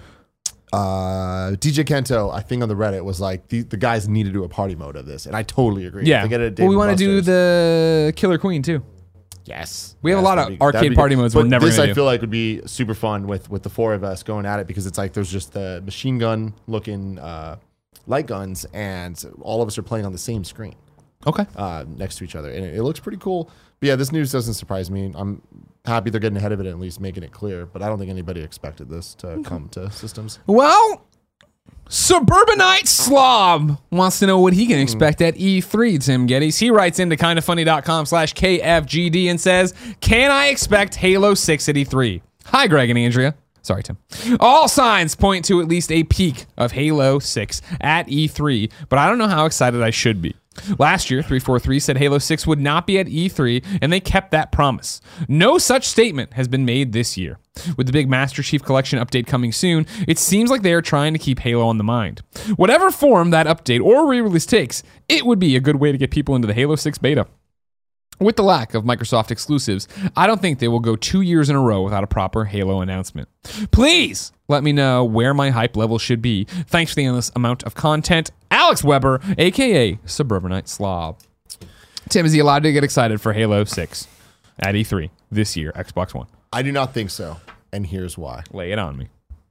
uh, D J Kento, I think on the Reddit was like the, the guys need to do a party mode of this, and I totally agree. Yeah. If they get it at Well, we Dave want to and do Buster's, the Killer Queen too. yes. We have a Yes, lot of that'd be- arcade that'd be party good. modes But we're never this gonna I do. feel like would be super fun with with the four of us going at it because it's like there's just the machine gun looking uh, light guns, and all of us are playing on the same screen. Okay. Uh, next to each other, and it, it looks pretty cool. But yeah, this news doesn't surprise me. I'm happy they're getting ahead of it and at least making it clear. But I don't think anybody expected this to come to systems. Well, Suburbanite Slob wants to know what he can expect at E three, Tim Geddes. He writes into kindafunny.com slash KFGD and says, can I expect Halo six at E three? Hi, Greg and Andrea. Sorry, Tim. All signs point to at least a peak of Halo six at E three, but I don't know how excited I should be. Last year, three forty-three said Halo six would not be at E three, and they kept that promise. No such statement has been made this year. With the big Master Chief Collection update coming soon, it seems like they are trying to keep Halo on the mind. Whatever form that update or re-release takes, it would be a good way to get people into the Halo six beta. With the lack of Microsoft exclusives, I don't think they will go two years in a row without a proper Halo announcement. Please let me know where my hype level should be. Thanks for the endless amount of content. Alex Weber, a k a. Suburbanite Slob. Tim, is he allowed to get excited for Halo six at E three this year, Xbox One? I do not think so, and here's why. Lay it on me.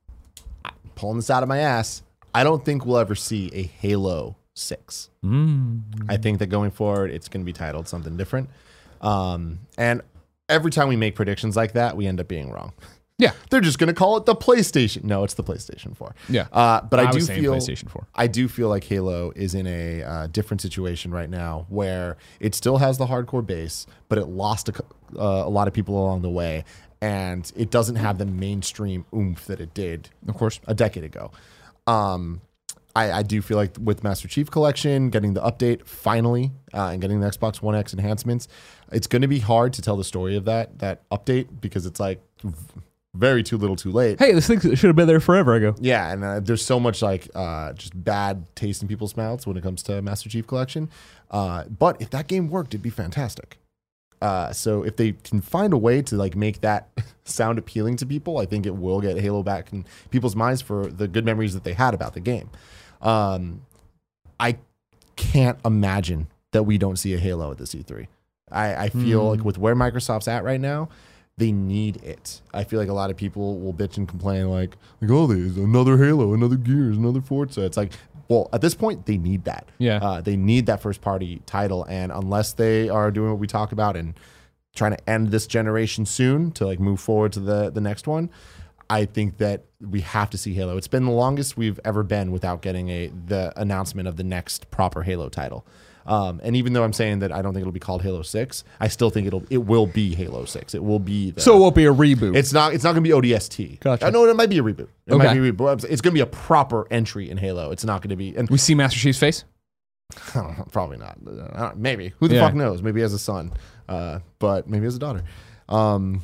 Pulling this out of my ass, I don't think we'll ever see a Halo six. Mm. I think that going forward, it's going to be titled something different. Um, and every time we make predictions like that, we end up being wrong. Yeah. They're just going to call it the PlayStation. No, it's the PlayStation four. Yeah. Uh, but I, I do was saying feel PlayStation four. I do feel like Halo is in a uh, different situation right now where it still has the hardcore base, but it lost a, cou- uh, a lot of people along the way, and it doesn't have the mainstream oomph that it did Of course. a decade ago. Um, I, I do feel like with Master Chief Collection, getting the update finally, uh, and getting the Xbox One X enhancements, it's going to be hard to tell the story of that that update because it's like v- very too little, too late. Hey, this thing should have been there forever ago. Yeah, and uh, there's so much like uh, just bad taste in people's mouths when it comes to Master Chief Collection. Uh, but if that game worked, it'd be fantastic. Uh, so if they can find a way to like make that sound appealing to people, I think it will get Halo back in people's minds for the good memories that they had about the game. Um, I can't imagine that we don't see a Halo at the C three. I, I feel mm. like with where Microsoft's at right now, they need it. I feel like a lot of people will bitch and complain like, like oh, there's another Halo, another Gears, another Forza. It's like, well, at this point, they need that. Yeah. Uh, they need that first party title. And unless they are doing what we talk about and trying to end this generation soon to like move forward to the, the next one, I think that we have to see Halo. It's been the longest we've ever been without getting a the announcement of the next proper Halo title. Um, and even though I'm saying that I don't think it'll be called Halo six, I still think it'll it will be Halo six. It will be the, So it won't be a reboot. It's not it's not going to be O D S T. Gotcha. I know it might be a reboot. It Okay. might be a reboot. It's going to be a proper entry in Halo. It's not going to be and we see Master Chief's face? I don't know, probably not. I don't- maybe. Who the Yeah. fuck knows? Maybe he has a son. Uh, but maybe he has a daughter. Um,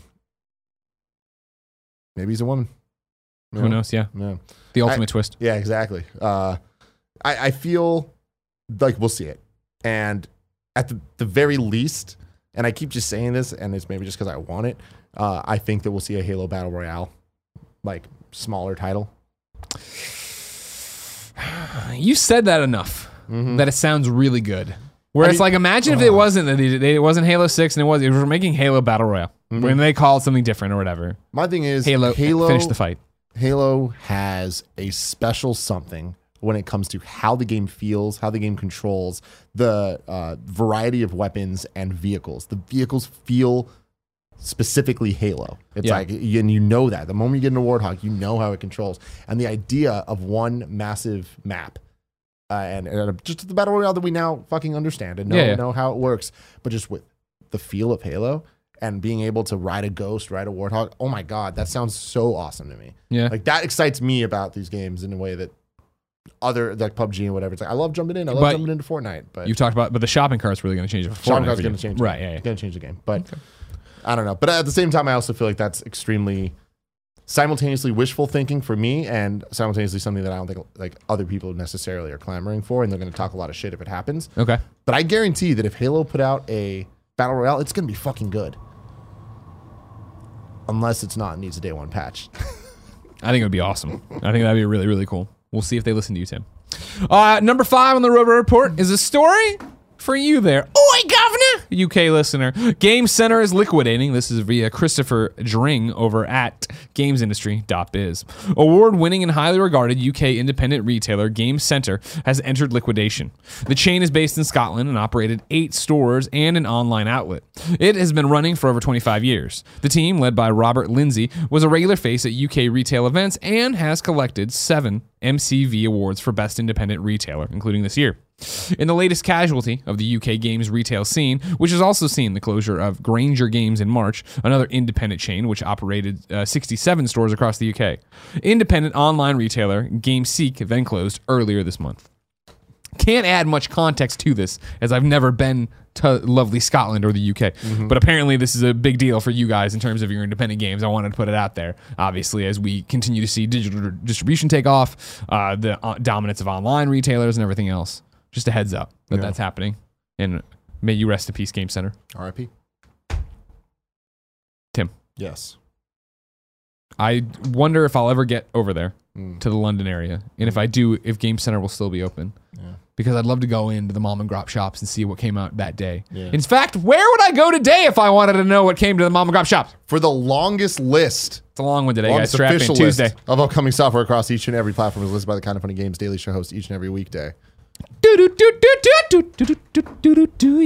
maybe he's a woman. You Who know? knows? Yeah. Yeah. The ultimate twist. Yeah, exactly. Uh, I, I feel like we'll see it. And at the, the very least, and I keep just saying this, and it's maybe just because I want it, uh, I think that we'll see a Halo Battle Royale, like smaller title. You said that enough Mhm. that it sounds really good. Where I it's mean- like, imagine if it wasn't that they, they, it wasn't Halo six and it was, it was making Halo Battle Royale. When they called something different or whatever. My thing is, Halo, Halo, finish the fight. Halo has a special something when it comes to how the game feels, how the game controls, the uh, variety of weapons and vehicles. The vehicles feel specifically Halo. It's Yeah. like, and you know that. The moment you get into Warthog, you know how it controls. And the idea of one massive map, uh, and, and just the Battle Royale that we now fucking understand and know, Yeah, yeah. know how it works, but just with the feel of Halo, and being able to ride a Ghost, ride a Warthog. Oh my God, that sounds so awesome to me. Yeah. Like that excites me about these games in a way that other, like P U B G and whatever. It's like, I love jumping in. I love But jumping into Fortnite. But You've talked about, but the shopping cart's really going to change it. for Shopping Fortnite Cart's for going you. to change. Right, it. yeah, yeah. It's going to change the game. But I don't know. But at the same time, I also feel like that's extremely simultaneously wishful thinking for me and simultaneously something that I don't think like other people necessarily are clamoring for. And they're going to talk a lot of shit if it happens. Okay. But I guarantee that if Halo put out a Battle Royale, it's going to be fucking good. Unless it's not and needs a day one patch. I think it would be awesome. I think that'd be really, really cool. We'll see if they listen to you, Tim. Uh, number five on the Robo Report is a story for you there. Oi, governor! U K listener. Game Center is liquidating. This is via Christopher Dring over at games industry dot biz. Award-winning and highly regarded U K independent retailer Game Center has entered liquidation. The chain is based in Scotland and operated eight stores and an online outlet. It has been running for over twenty-five years. The team, led by Robert Lindsay, was a regular face at U K retail events and has collected seven M C V awards for Best Independent Retailer, including this year. In the latest casualty of the U K games retail scene, which has also seen the closure of Granger Games in March, another independent chain which operated uh, sixty-seven stores across the U K. Independent online retailer GameSeek then closed earlier this month. Can't add much context to this, as I've never been to lovely Scotland or the U K. Mm-hmm. But apparently this is a big deal for you guys in terms of your independent games. I wanted to put it out there, obviously, as we continue to see digital distribution take off, uh, the uh, dominance of online retailers and everything else. Just a heads up that Yeah. that's happening. And may you rest in peace, Game Center. R I P. Tim, Yes. I wonder if I'll ever get over there Mm. to the London area. And if I do, if Game Center will still be open. Yeah. Because I'd love to go into the mom and grop shops and see what came out that day. Yeah. In fact, where would I go today if I wanted to know what came to the mom and grop shops? For the longest list, It's a long one today, guys. longest Strap in. official Tuesday. list of upcoming software across each and every platform is listed by the Kind of Funny Games Daily Show host each and every weekday. Do do do do do do do do do do do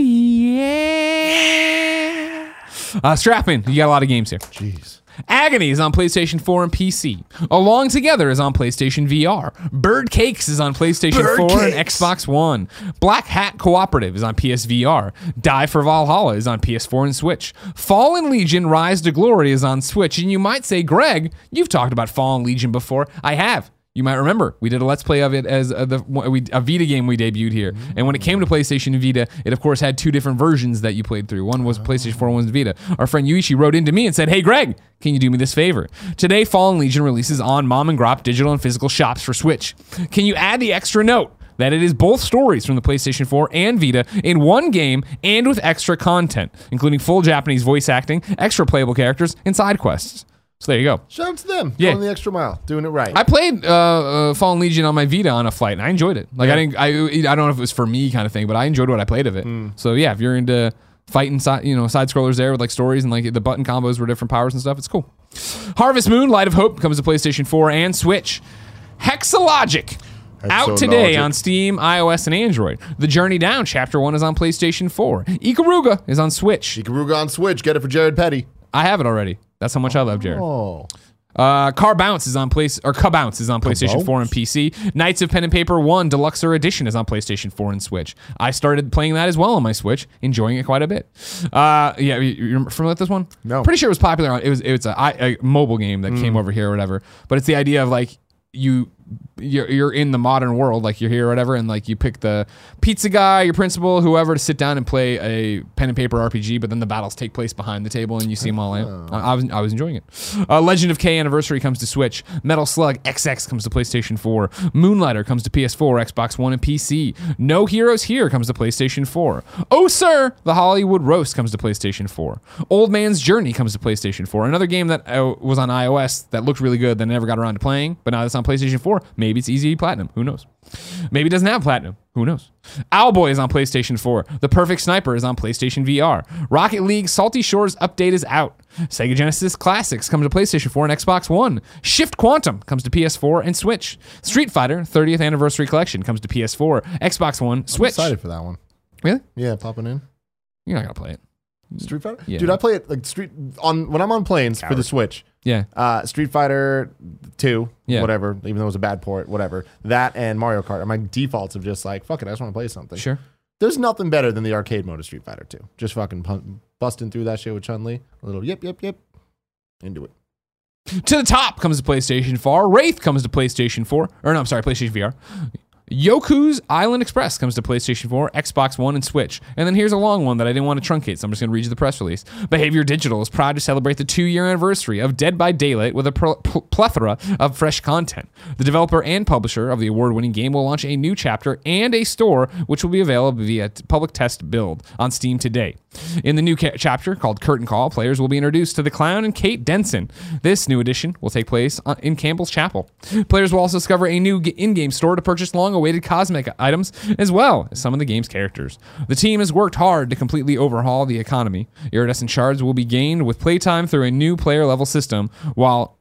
yeah. Uh, strap in. You got a lot of games here. Jeez. Agony is on PlayStation four and P C. Along Together is on PlayStation V R. Bird Cakes is on PlayStation Bird four and Cakes. Xbox One. Black Hat Cooperative is on P S V R. Die for Valhalla is on P S four and Switch. Fallen Legion Rise to Glory is on Switch. And you might say, Greg, you've talked about Fallen Legion before. I have. You might remember we did a let's play of it as a, the we, a Vita game we debuted here. And when it came to PlayStation Vita, it of course had two different versions that you played through. One was PlayStation four, one was Vita. Our friend Yuichi wrote into me and said, "Hey Greg, can you do me this favor? Today Fallen Legion releases on Mom and Grop digital and physical shops for Switch. Can you add the extra note that it is both stories from the PlayStation four and Vita in one game and with extra content, including full Japanese voice acting, extra playable characters, and side quests?" So there you go. Shout out to them. Yeah. Going the extra mile. Doing it right. I played uh, uh, Fallen Legion on my Vita on a flight, and I enjoyed it. Like Yeah. I didn't, I, I don't know if it was for me kind of thing, but I enjoyed what I played of it. Mm. So yeah, if you're into fighting, side, you know, side scrollers there with like stories and like the button combos were different powers and stuff, it's cool. Harvest Moon: Light of Hope comes to PlayStation four and Switch. Hexalogic. Out today Hexalogic. on Steam, iOS, and Android. The Journey Down Chapter one is on PlayStation four. Ikaruga is on Switch. Ikaruga on Switch. Get it for Jared Petty. I have it already. That's how much I love Jared. Oh. Uh, Car Bounce is on place or Cabounce is on PlayStation Cabounce? four and P C. Knights of Pen and Paper one Deluxer Edition is on PlayStation four and Switch. I started playing that as well on my Switch, enjoying it quite a bit. Uh, yeah, you, you familiar with this one? No. Pretty sure it was popular. On, it was it was a, a mobile game that came over here or whatever. But it's the idea of like you. You're, you're in the modern world, like you're here or whatever, and like you pick the pizza guy, your principal, whoever, to sit down and play a pen and paper R P G. But then the battles take place behind the table, and you see them all out. I, I was I was enjoying it. Uh, Legend of K Anniversary comes to Switch. Metal Slug X X comes to PlayStation four. Moonlighter comes to P S four, Xbox One, and P C. No Heroes Here comes to PlayStation four. Oh Sir, The Hollywood Roast comes to PlayStation four. Old Man's Journey comes to PlayStation four. Another game that uh, was on iOS that looked really good that I never got around to playing, but now that's on PlayStation four. Maybe it's easy platinum. Who knows? Maybe it doesn't have platinum. Who knows? Owlboy is on PlayStation four. The Perfect Sniper is on PlayStation V R. Rocket League Salty Shores update is out. Sega Genesis Classics comes to PlayStation four and Xbox One. Shift Quantum comes to P S four and Switch. Street Fighter thirtieth Anniversary Collection comes to P S four, Xbox One, I'm Switch. excited for that one. Really? Yeah, popping in. You're not gonna play it. Street Fighter? Yeah. Dude, I play it like Street on when I'm on planes for the Switch. Yeah. Uh, Street Fighter two, Yeah. whatever, even though it was a bad port, whatever. That and Mario Kart are my defaults of just like, fuck it, I just want to play something. Sure. There's nothing better than the arcade mode of Street Fighter two. Just fucking pun- busting through that shit with Chun-Li. A little yip, yip, yip. Into it. To the Top comes to PlayStation four. Wraith comes to PlayStation four. Or no, I'm sorry, PlayStation V R. Yoku's Island Express comes to PlayStation four, Xbox One, and Switch. And then here's a long one that I didn't want to truncate, so I'm just going to read you the press release. Behavior Digital is proud to celebrate the two-year anniversary of Dead by Daylight with a pl- pl- plethora of fresh content. The developer and publisher of the award-winning game will launch a new chapter and a store, which will be available via t- public test build on Steam today. In the new ca- chapter, called Curtain Call, players will be introduced to the Clown and Kate Denson. This new edition will take place on- in Campbell's Chapel. Players will also discover a new g- in-game store to purchase long-awaited cosmetic items, as well as some of the game's characters. The team has worked hard to completely overhaul the economy. Iridescent shards will be gained with playtime through a new player-level system, while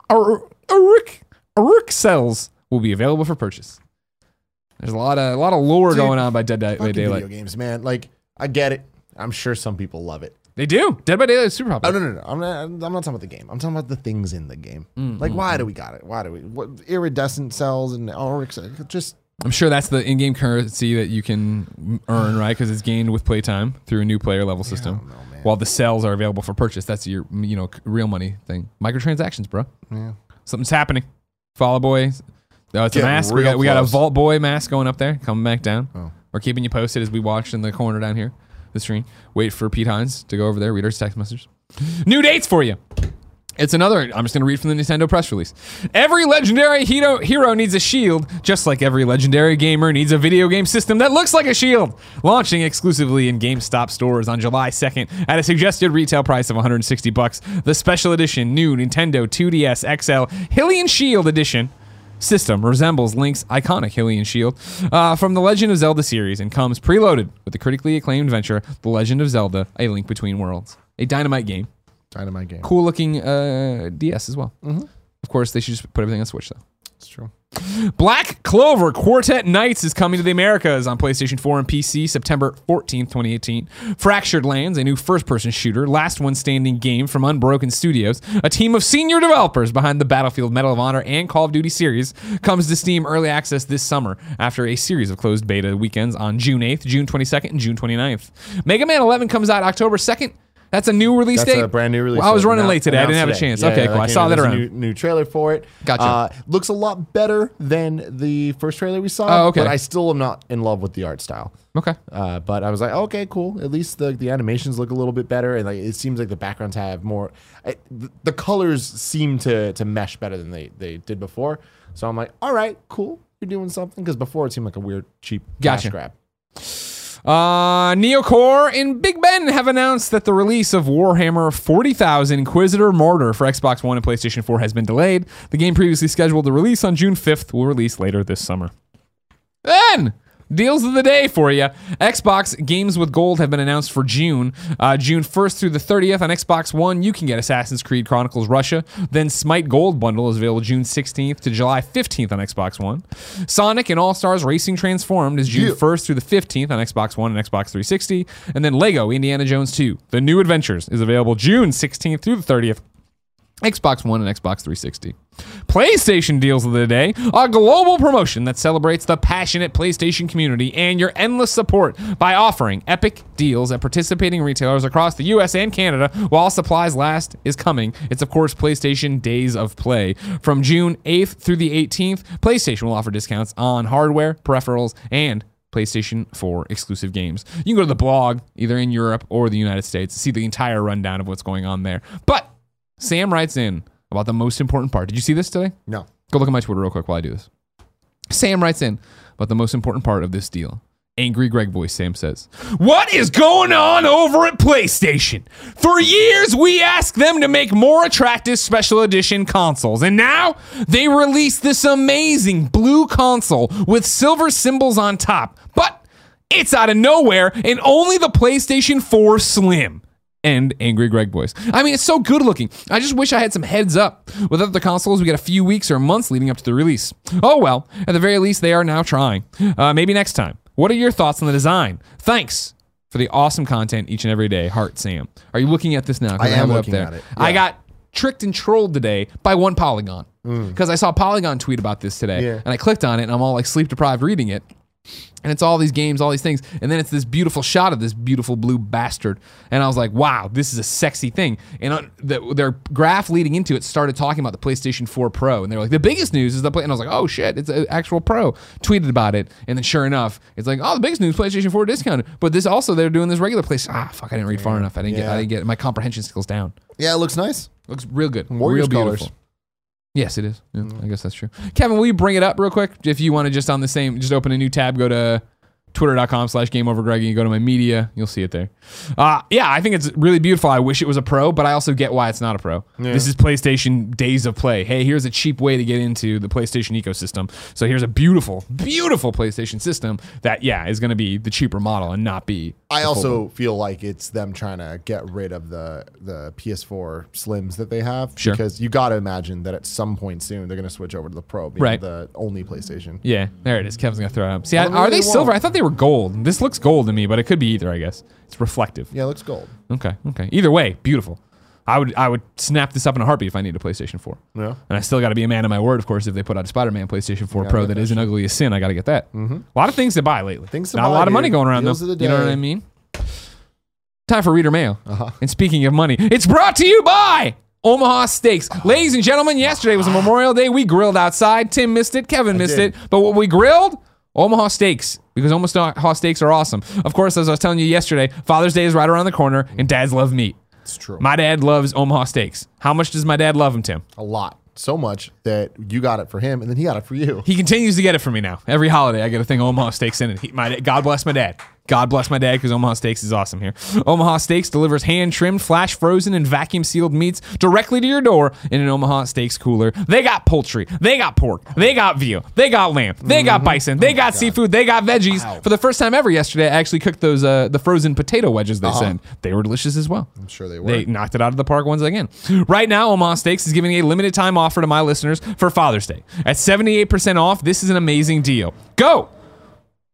Uruk Uruk cells will be available for purchase. There's a lot of a lot of lore Dude, going on by Dead by Fucking Daylight. video games, man. Like, I get it. I'm sure some people love it. They do. Dead by Daylight is super Oh, popular. no, no, no. I'm not, I'm not talking about the game. I'm talking about the things in the game. Mm, like, why do we got it? Why do we? What, iridescent cells and Ulrich, just. I'm sure that's the in-game currency that you can earn, right? Because it's gained with playtime through a new player level system. don't know, man. While the cells are available for purchase. That's your, you know, real money thing. Microtransactions, bro. Yeah. Something's happening. Fall Boy. Oh, it's a Getting mask. We real got we got a close. Vault Boy mask going up there, coming back down. Oh. We're keeping you posted as we watch in the corner down here, the screen. Wait for Pete Hines to go over there, read our text messages. New dates for you. It's another, I'm just going to read from the Nintendo press release. Every legendary hero, hero needs a shield, just like every legendary gamer needs a video game system that looks like a shield. Launching exclusively in GameStop stores on July second at a suggested retail price of one hundred sixty bucks. The special edition new Nintendo two D S X L Hylian Shield Edition system resembles Link's iconic Hylian shield uh, from the Legend of Zelda series and comes preloaded with the critically acclaimed venture, The Legend of Zelda: A Link Between Worlds. A dynamite game. Dynamite game. Cool looking uh, D S as well. Mm-hmm. Of course, they should just put everything on Switch, though. It's true. Black Clover Quartet Knights is coming to the Americas on PlayStation four and P C September fourteenth, twenty eighteen. Fractured Lands, a new first-person shooter, last one standing game from Unbroken Studios, a team of senior developers behind the Battlefield, Medal of Honor, and Call of Duty series, comes to Steam Early Access this summer after a series of closed beta weekends on June eighth, June twenty-second, and June twenty-ninth. Mega Man eleven comes out October second. That's a new release That's date? a brand new release. Well, I was date. running Annou- late today. I didn't have a announced today. chance. Yeah, okay, yeah, cool. I came saw in. that There's a around. New, new trailer for it. Gotcha. Uh, looks a lot better than the first trailer we saw. Oh, okay. But I still am not in love with the art style. Okay. Uh, but I was like, okay, cool. At least the, the animations look a little bit better, and like it seems like the backgrounds have more. I, the, the colors seem to to mesh better than they they did before. So I'm like, all right, cool. You're doing something, because before it seemed like a weird, cheap Gotcha. cash grab. Uh, Neocore and Big Ben have announced that the release of Warhammer forty thousand Inquisitor Mortar for Xbox One and PlayStation four has been delayed. The game previously scheduled to release on June fifth will release later this summer. Then, deals of the day for you. Xbox games with gold have been announced for June. Uh, June first through the thirtieth on Xbox One, you can get Assassin's Creed Chronicles Russia. Then Smite Gold Bundle is available June sixteenth to July fifteenth on Xbox One. Sonic and All-Stars Racing Transformed is June Yeah. first through the fifteenth on Xbox One and Xbox three sixty. And then Lego Indiana Jones two, The New Adventures, is available June sixteenth through the thirtieth. Xbox One and Xbox three sixty. PlayStation deals of the day, a global promotion that celebrates the passionate PlayStation community and your endless support by offering epic deals at participating retailers across the U S and Canada while supplies last is coming. It's, of course, PlayStation Days of Play. From June eighth through the eighteenth, PlayStation will offer discounts on hardware, peripherals, and PlayStation four exclusive games. You can go to the blog, either in Europe or the United States, to see the entire rundown of what's going on there. But Sam writes in about the most important part. Did you see this today? No. Go look at my Twitter real quick while I do this. Sam writes in about the most important part of this deal. Angry Greg voice, Sam says, "What is going on over at PlayStation? For years, we asked them to make more attractive special edition consoles, and now they release this amazing blue console with silver symbols on top. But it's out of nowhere, and only the PlayStation four Slim." And Angry Greg voice. I mean, it's so good looking. I just wish I had some heads up. With other consoles, we get a few weeks or months leading up to the release. Oh well, at the very least, they are now trying. Uh, maybe next time. What are your thoughts on the design? Thanks for the awesome content each and every day. Heart, Sam. Are you looking at this now? 'Cause I have am it looking up there. at it. I Yeah. got tricked and trolled today by one Polygon. Because I saw Polygon tweet about this today. Yeah. And I clicked on it, and I'm all like sleep deprived reading it. And it's all these games, all these things. And then it's this beautiful shot of this beautiful blue bastard. And I was like, wow, this is a sexy thing. And on the, their graph leading into it started talking about the PlayStation four Pro. And they were like, the biggest news is the play. And I was like, oh shit, it's an actual Pro. Tweeted about it. And then sure enough, it's like, oh, the biggest news, PlayStation four discounted. But this also, they're doing this regular place. Ah, fuck, I didn't read far enough. I didn't get, Yeah. I didn't get my comprehension skills down. Yeah, it looks nice. Looks real good. Warriors real beautiful. colors. Yes, it is. Yeah, I guess that's true. Kevin, will you bring it up real quick? If you want to just on the same, just open a new tab, go to twitter.com slash game over Greg, and you go to my media, you'll see it there. Uh, yeah, I think it's really beautiful. I wish it was a Pro, but I also get why it's not a Pro. Yeah. This is PlayStation Days of Play. Hey, here's a cheap way to get into the PlayStation ecosystem. So here's a beautiful, beautiful PlayStation system that, yeah, is going to be the cheaper model and not be. I the full also one. feel like it's them trying to get rid of the the P S four Slims that they have. Sure. Because you got to imagine that at some point soon they're going to switch over to the Pro, being Right. the only PlayStation. Yeah, there it is. Kevin's going to throw it up. See, I, Well, are maybe they they silver? won't. I thought they were gold. This looks gold to me, but it could be either, I guess. It's reflective. Yeah, it looks gold. Okay, okay. Either way, beautiful. I would I would snap this up in a heartbeat if I needed a PlayStation four. Yeah. And I still got to be a man of my word, of course, if they put out a Spider-Man PlayStation four gotta Pro get that that isn't ugly as sin, I got to get that. Mm-hmm. A lot of things to buy lately. Things to Not a buy, lot of money dude. going around, Deals though. of the You know what day. I mean? Time for Reader Mail. Uh-huh. And speaking of money, it's brought to you by Omaha Steaks. Ladies and gentlemen, yesterday was a Memorial Day. We grilled outside. Tim missed it. Kevin missed did. it. But what we grilled? Omaha Steaks, because Omaha Steaks are awesome. Of course, as I was telling you yesterday, Father's Day is right around the corner, and dads love meat. It's true. My dad loves Omaha Steaks. How much does my dad love them, Tim? a lot. So much that you got it for him and then he got it for you. He continues to get it for me now. Every holiday, I get a thing of Omaha Steaks in it. He, my, God bless my dad. God bless my dad, because Omaha Steaks is awesome here. Omaha Steaks delivers hand-trimmed, flash-frozen, and vacuum-sealed meats directly to your door in an Omaha Steaks cooler. They got poultry. They got pork. They got veal. They got lamb. They got bison. They got seafood. They got veggies. Wow. For the first time ever yesterday, I actually cooked those uh, the frozen potato wedges they sent. They were delicious as well. I'm sure they were. They knocked it out of the park once again. Right now, Omaha Steaks is giving a limited time offer to my listeners for Father's Day. At seventy-eight percent off, this is an amazing deal. Go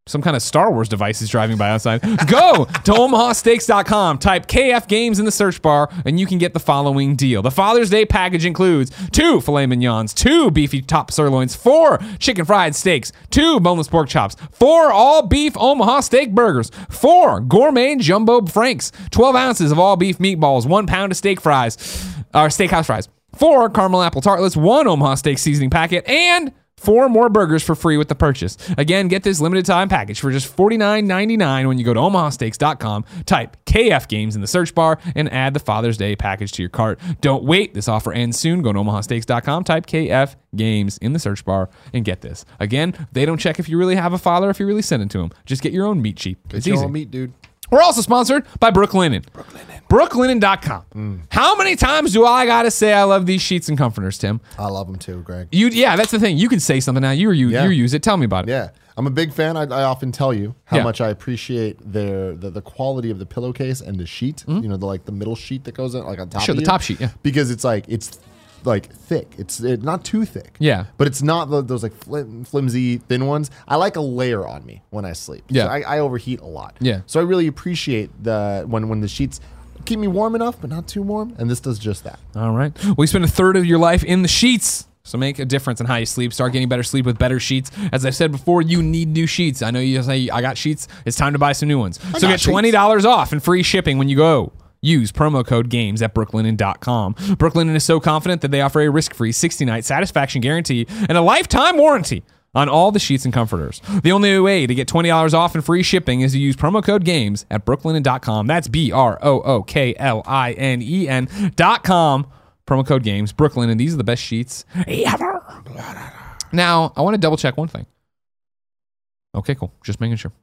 Some kind of Star Wars device is driving by outside. Go to omaha steaks dot com, type K F Games in the search bar, and you can get the following deal. The Father's Day package includes two filet mignons, two beefy top sirloins, four chicken fried steaks, two boneless pork chops, four all-beef Omaha steak burgers, four gourmet jumbo franks, twelve ounces of all-beef meatballs, one pound of steak fries, or steakhouse fries, four caramel apple tartlets, one Omaha steak seasoning packet, and four more burgers for free with the purchase. Again, get this limited time package for just forty-nine ninety-nine when you go to omaha steaks dot com, type K F Games in the search bar, and add the Father's Day package to your cart. Don't wait. This offer ends soon. Go to omaha steaks dot com, type K F Games in the search bar, and get this. Again, they don't check if you really have a father, if you really send it to them. Just get your own meat sheet. Get It's your easy. own meat, dude. We're also sponsored by Brooklinen. Brooklinen. Brooklinen dot com. Mm. How many times do I got to say I love these sheets and comforters, Tim? I love them too, Greg. You, yeah, that's the thing. You can say something now. You, you, Yeah. you use it. Tell me about it. Yeah, I'm a big fan. I, I often tell you how Yeah. much I appreciate their the, the quality of the pillowcase and the sheet. You know, the like the middle sheet that goes in, like on top. Sure, of the you. top sheet, yeah. because it's like it's like thick. It's it, not too thick. Yeah. but it's not the, those like flim, flimsy thin ones. I like a layer on me when I sleep. Yeah. so I, I overheat a lot. Yeah. so I really appreciate the when when the sheets keep me warm enough, but not too warm. And this does just that. All right. Well, you spend a third of your life in the sheets. So make a difference in how you sleep. Start getting better sleep with better sheets. As I said before, you need new sheets. I know you say, I got sheets. It's time to buy some new ones. So got get sheets. twenty dollars off and free shipping when you go. Use promo code GAMES at brooklinen dot com. Brooklinen is so confident that they offer a risk-free sixty-night satisfaction guarantee and a lifetime warranty on all the sheets and comforters. The only way to get twenty dollars off and free shipping is to use promo code GAMES at brooklinen dot com. That's B R O O K L I N E N dot com. Promo code GAMES. Brooklinen, these are the best sheets ever. Now, I want to double check one thing. Okay, cool. Just making sure.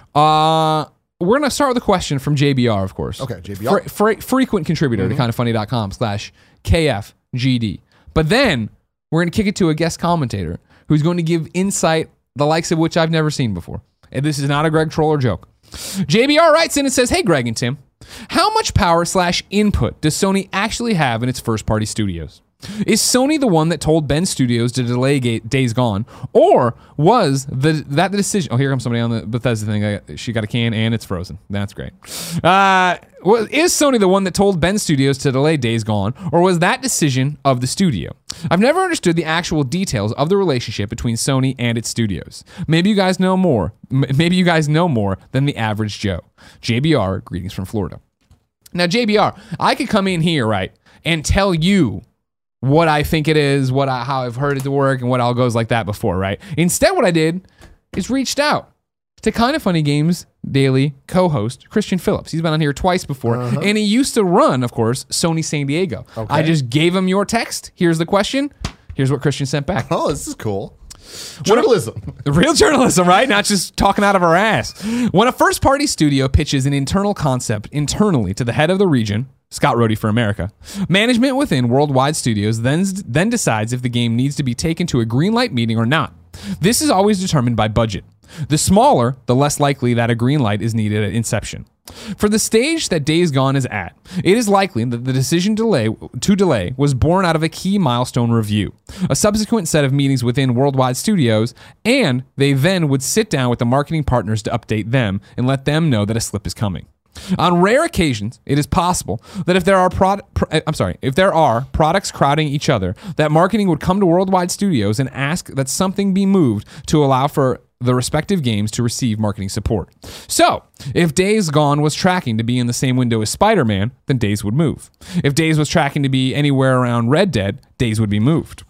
Uh... We're going to start with a question from J B R, of course. Okay, J B R. Fre- fre- frequent contributor Mm-hmm. to kind of funny dot com slash K F G D. But then we're going to kick it to a guest commentator who's going to give insight, the likes of which I've never seen before. And this is not a Greg Troller joke. J B R writes in and says, hey, Greg and Tim, how much power slash input does Sony actually have in its first-party studios? Is Sony the one that told Ben Studios to delay Ga- Days Gone, or was the that the decision? Oh, here comes somebody on the Bethesda thing. I, she got a can and it's frozen. That's great. Uh, well, is Sony the one that told Ben Studios to delay Days Gone, or was that decision of the studio? I've never understood the actual details of the relationship between Sony and its studios. Maybe you guys know more. M- maybe you guys know more than the average Joe. J B R, greetings from Florida. Now, J B R, I could come in here, right, and tell you what I think it is, what I, how I've heard it to work, and what all goes like that before, right? Instead, what I did is reached out to Kind of Funny Games Daily co-host Christian Phillips. He's been on here twice before, uh-huh. and he used to run, of course, Sony San Diego. Okay. I just gave him your text. Here's the question. Here's what Christian sent back. Oh, this is cool. Journalism. Real journalism, right? Not just talking out of our ass. When a first-party studio pitches an internal concept internally to the head of the region, Scott Rohde for America, management within Worldwide Studios then, then decides if the game needs to be taken to a green light meeting or not. This is always determined by budget. The smaller, the less likely that a green light is needed at inception. For the stage that Days Gone is at, it is likely that the decision delay, to delay was born out of a key milestone review, a subsequent set of meetings within Worldwide Studios, and they then would sit down with the marketing partners to update them and let them know that a slip is coming. On rare occasions, it is possible that if there are prod- pro- I'm sorry, if there are products crowding each other, that marketing would come to Worldwide Studios and ask that something be moved to allow for the respective games to receive marketing support. So, if Days Gone was tracking to be in the same window as Spider-Man, then Days would move. If Days was tracking to be anywhere around Red Dead, Days would be moved.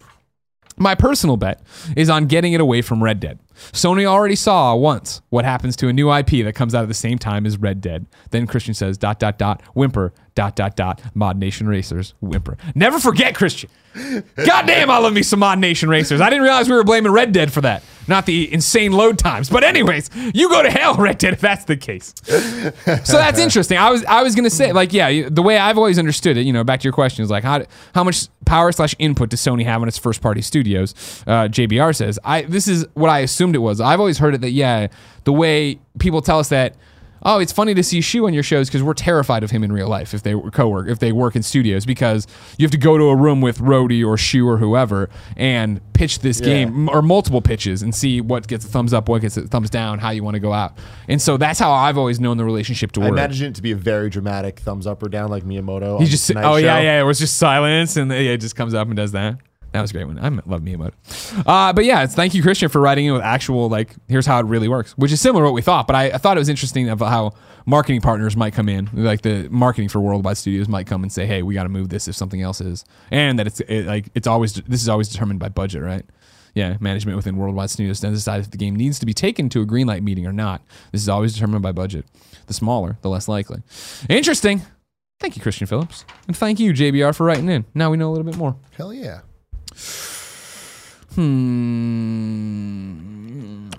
My personal bet is on getting it away from Red Dead. Sony already saw once what happens to a new I P that comes out at the same time as Red Dead. Then Christian says, dot, dot, dot, whimper, dot, dot, dot, Mod Nation Racers, whimper. Never forget, Christian. Goddamn, I love me some Mod Nation Racers. I didn't realize we were blaming Red Dead for that. Not the insane load times. But anyways, you go to hell, Red Dead, if that's the case. So that's interesting. I was I was going to say, like, yeah, the way I've always understood it, you know, back to your question, is like, how how much power slash input does Sony have on its first-party studios? Uh, J B R says, I this is what I assumed it was. I've always heard it that, yeah, the way people tell us that oh, it's funny to see Shu on your shows because we're terrified of him in real life if they co-work, if they work in studios, because you have to go to a room with Rhodey or Shu or whoever and pitch this Yeah. game or multiple pitches and see what gets a thumbs up, what gets a thumbs down, how you want to go out. And so that's how I've always known the relationship to I work. imagine it to be a very dramatic thumbs up or down, like Miyamoto. He on just, The Tonight oh yeah, Show. yeah, it was just silence and yeah, it just comes up and does that. That was a great one. I love Miyamoto. Uh, but yeah, it's, thank you, Christian, for writing in with actual, like, here's how it really works, which is similar to what we thought. But I, I thought it was interesting about how marketing partners might come in, like the marketing for Worldwide Studios might come and say, hey, we got to move this if something else is. And that it's it, like, it's always, this is always determined by budget, right? Yeah, management within Worldwide Studios then decides if the game needs to be taken to a green light meeting or not. This is always determined by budget. The smaller, the less likely. Interesting. Thank you, Christian Phillips. And thank you, J B R, for writing in. Now we know a little bit more. Hell yeah. Hmm.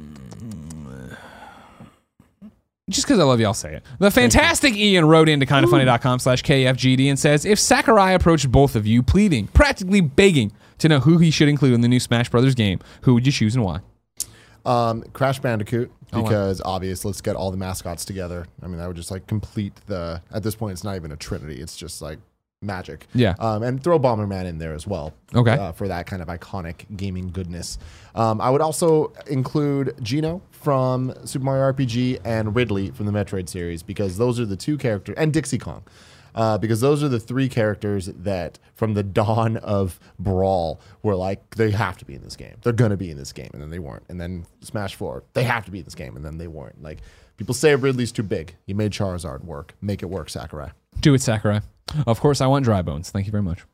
Just because I love you, I'll say it. The fantastic Ian wrote into kindafunny.com slash KFGD and says, if Sakurai approached both of you pleading, practically begging to know who he should include in the new Smash Brothers game, who would you choose and why? Um, Crash Bandicoot, Oh, wow. because obvious, let's get all the mascots together. I mean, that would just like complete the, at this point, it's not even a trinity. It's just like magic. Yeah. Um, and throw Bomberman in there as well. Okay. Uh, for that kind of iconic gaming goodness. Um, I would also include Geno from Super Mario R P G and Ridley from the Metroid series, because those are the two characters, and Dixie Kong. Uh, because those are the three characters that, from the dawn of Brawl, were like, they have to be in this game. They're going to be in this game. And then they weren't. And then Smash four, they have to be in this game. And then they weren't. Like, people say Ridley's too big. You made Charizard work. Make it work, Sakurai. Do it, Sakurai. Of course, I want Dry Bones. Thank you very much.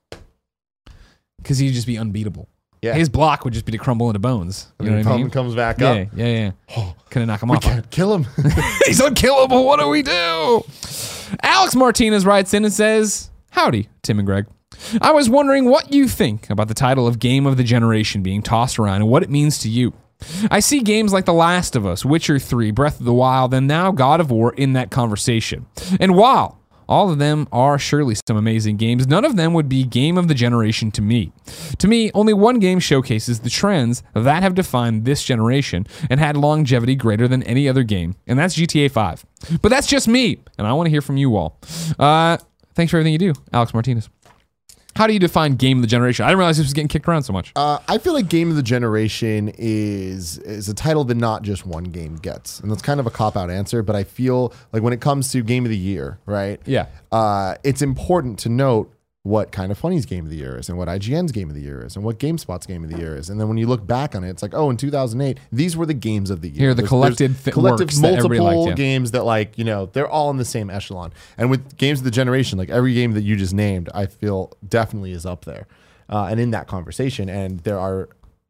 Because he'd just be unbeatable. Yeah. His block would just be to crumble into bones. You And know then what I Tom mean? comes back Yeah, up. yeah, yeah. Oh, Couldn't knock him we off. can't kill him. He's unkillable. What do we do? Alex Martinez writes in and says, howdy, Tim and Greg. I was wondering what you think about the title of Game of the Generation being tossed around and what it means to you. I see games like The Last of Us, Witcher three, Breath of the Wild, and now God of War in that conversation. And while all of them are surely some amazing games, none of them would be Game of the Generation to me. To me, only one game showcases the trends that have defined this generation and had longevity greater than any other game, and that's G T A five. But that's just me, and I want to hear from you all. Uh, thanks for everything you do, Alex Martinez. How do you define Game of the Generation? I didn't realize this was getting kicked around so much. Uh, I feel like Game of the Generation is is a title that not just one game gets. And that's kind of a cop-out answer, but I feel like when it comes to Game of the Year, right? Yeah. Uh, it's important to note what Kind of Funny's Game of the Year is and what I G N's Game of the Year is and what GameSpot's Game of the Year is. And then when you look back on it, it's like, oh, in two thousand eight, these were the games of the year. Here are the There's- collected there's th- collective works that everybody multiple liked, yeah. games that, like, you know, they're all in the same echelon. And with Games of the Generation, like every game that you just named, I feel definitely is up there uh, and in that conversation. And there are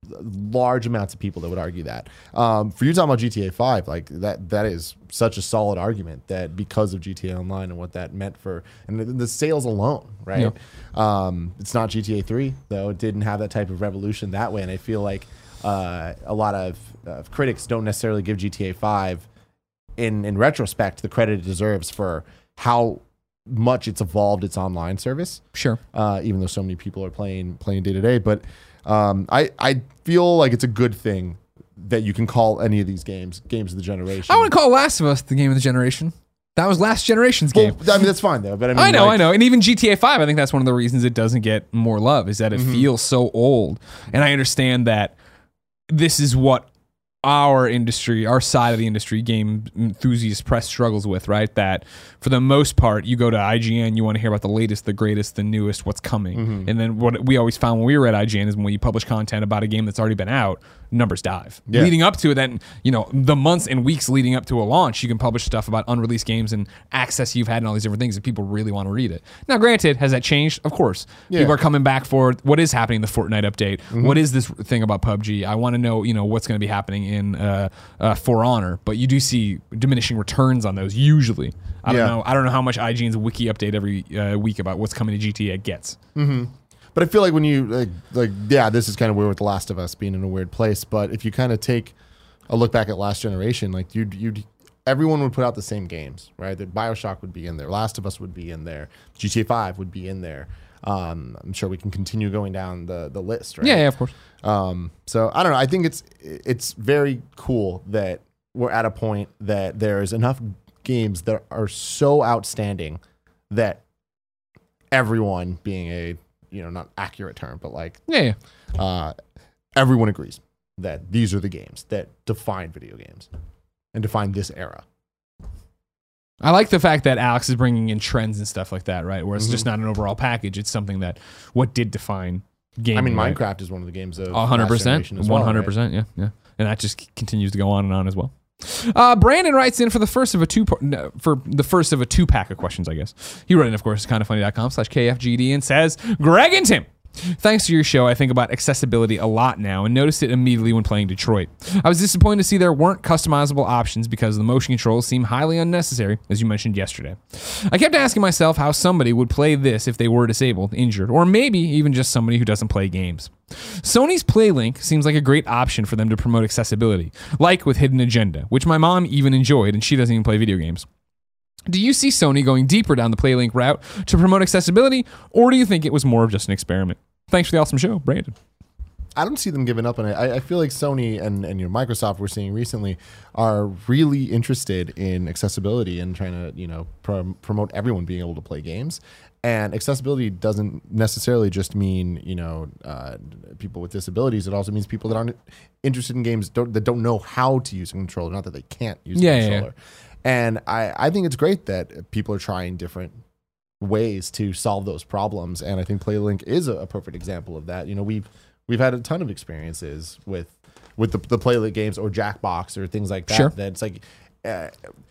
large amounts of people that would argue that. Um, for you talking about G T A five, like that that is such a solid argument that because of G T A Online and what that meant for, and the, the sales alone, right? Um, it's not G T A three, though. It didn't have that type of revolution that way. And I feel like uh, a lot of uh, critics don't necessarily give G T A five, in, in retrospect, the credit it deserves for how much it's evolved its online service. Sure. Uh, even though so many people are playing playing day to day. But um, I I feel like it's a good thing that you can call any of these games games of the generation. I want to call Last of Us the Game of the Generation. That was last generation's game. Well, I mean, that's fine though. But I mean, I know, like, I know. And even G T A five, I think that's one of the reasons it doesn't get more love, is that it Mm-hmm. feels so old. And I understand that this is what our industry, our side of the industry, game enthusiast press struggles with, right? That for the most part, you go to I G N, you want to hear about the latest, the greatest, the newest, what's coming. Mm-hmm. And then what we always found when we were at I G N is when you publish content about a game that's already been out, numbers dive. Yeah. Leading up to it, then, you know, the months and weeks leading up to a launch, you can publish stuff about unreleased games and access you've had and all these different things if people really want to read it. Now, granted, has that changed? Of course. Yeah. People are coming back for what is happening in the Fortnite update. Mm-hmm. What is this thing about P U B G? I want to know, you know, what's going to be happening in uh, uh, For Honor. But you do see diminishing returns on those usually. I Yeah. don't know. I don't know how much I G N's wiki update every uh, week about what's coming to G T A gets. But I feel like when you like, like, yeah, this is kind of weird with The Last of Us being in a weird place. But if you kind of take a look back at last generation, like you'd, you'd, everyone would put out the same games, right? That BioShock would be in there, Last of Us would be in there, G T A five would be in there. Um, I'm sure we can continue going down the the list, right? Yeah, yeah, of course. Um, so I don't know. I think it's it's very cool that we're at a point that there is enough games that are so outstanding that everyone, being a, you know, not accurate term, but like, Yeah, yeah. uh, everyone agrees that these are the games that define video games and define this era. I like the fact that Alex is bringing in trends and stuff like that, right? Where it's Mm-hmm. just not an overall package. It's something that what did define gaming. I mean, right? Minecraft is one of the games of one hundred last percent. generation as well, one hundred percent, yeah, yeah. And that just continues to go on and on as well. Uh, Brandon writes in for the first of a two no, for the first of a two pack of questions, I guess. He wrote in, of course, kindoffunny.com slash KFGD and says, Greg and Tim, thanks to your show, I think about accessibility a lot now and noticed it immediately when playing Detroit. I was disappointed to see there weren't customizable options because the motion controls seem highly unnecessary, as you mentioned yesterday. I kept asking myself how somebody would play this if they were disabled, injured, or maybe even just somebody who doesn't play games. Sony's PlayLink seems like a great option for them to promote accessibility, like with Hidden Agenda, which my mom even enjoyed and she doesn't even play video games. Do you see Sony going deeper down the PlayLink route to promote accessibility, or do you think it was more of just an experiment? Thanks for the awesome show, Brandon. I don't see them giving up on it. I, I feel like Sony and, and you know, Microsoft we're seeing recently are really interested in accessibility and trying to, you know, prom- promote everyone being able to play games. And accessibility doesn't necessarily just mean, you know, uh, people with disabilities. It also means people that aren't interested in games don't, that don't know how to use a controller, not that they can't use Yeah, a yeah, controller. Yeah. And I, I think it's great that people are trying different ways to solve those problems. And I think PlayLink is a, a perfect example of that. You know, we've we've had a ton of experiences with with the, the PlayLink games or Jackbox or things like that. Sure. That it's like, uh,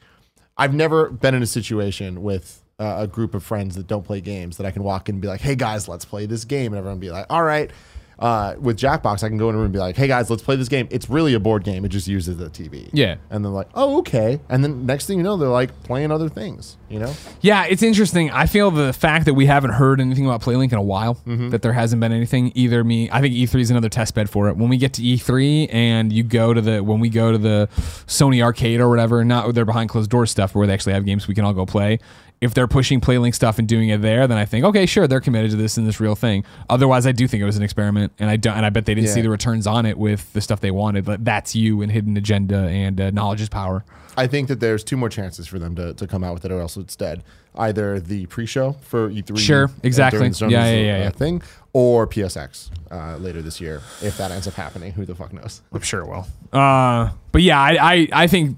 I've never been in a situation with uh, a group of friends that don't play games that I can walk in and be like, hey guys, let's play this game. And everyone be like, all right. Uh, with Jackbox, I can go in a room and be like, hey guys, let's play this game. It's really a board game. It just uses the T V. Yeah. And they're like, oh, okay. And then next thing you know, they're like playing other things, you know? Yeah, it's interesting. I feel the fact that we haven't heard anything about PlayLink in a while, Mm-hmm. that there hasn't been anything either me. I think E three is another test bed for it. When we get to E three and you go to the, when we go to the Sony Arcade or whatever, not their behind closed door stuff where they actually have games we can all go play. If they're pushing PlayLink stuff and doing it there, then I think, okay, sure, they're committed to this and this real thing. Otherwise, I do think it was an experiment, and I don't, and I bet they didn't Yeah. see the returns on it with the stuff they wanted. But that's you and Hidden Agenda and uh, Knowledge is Power. I think that there's two more chances for them to, to come out with it, or else it's dead. Either the pre-show for E three, Sure, uh, exactly. during the Sony's, Yeah, yeah, yeah, uh, yeah. thing, or P S X uh, later this year. If that ends up happening, who the fuck knows? I'm sure it will. Uh, but yeah, I, I, I think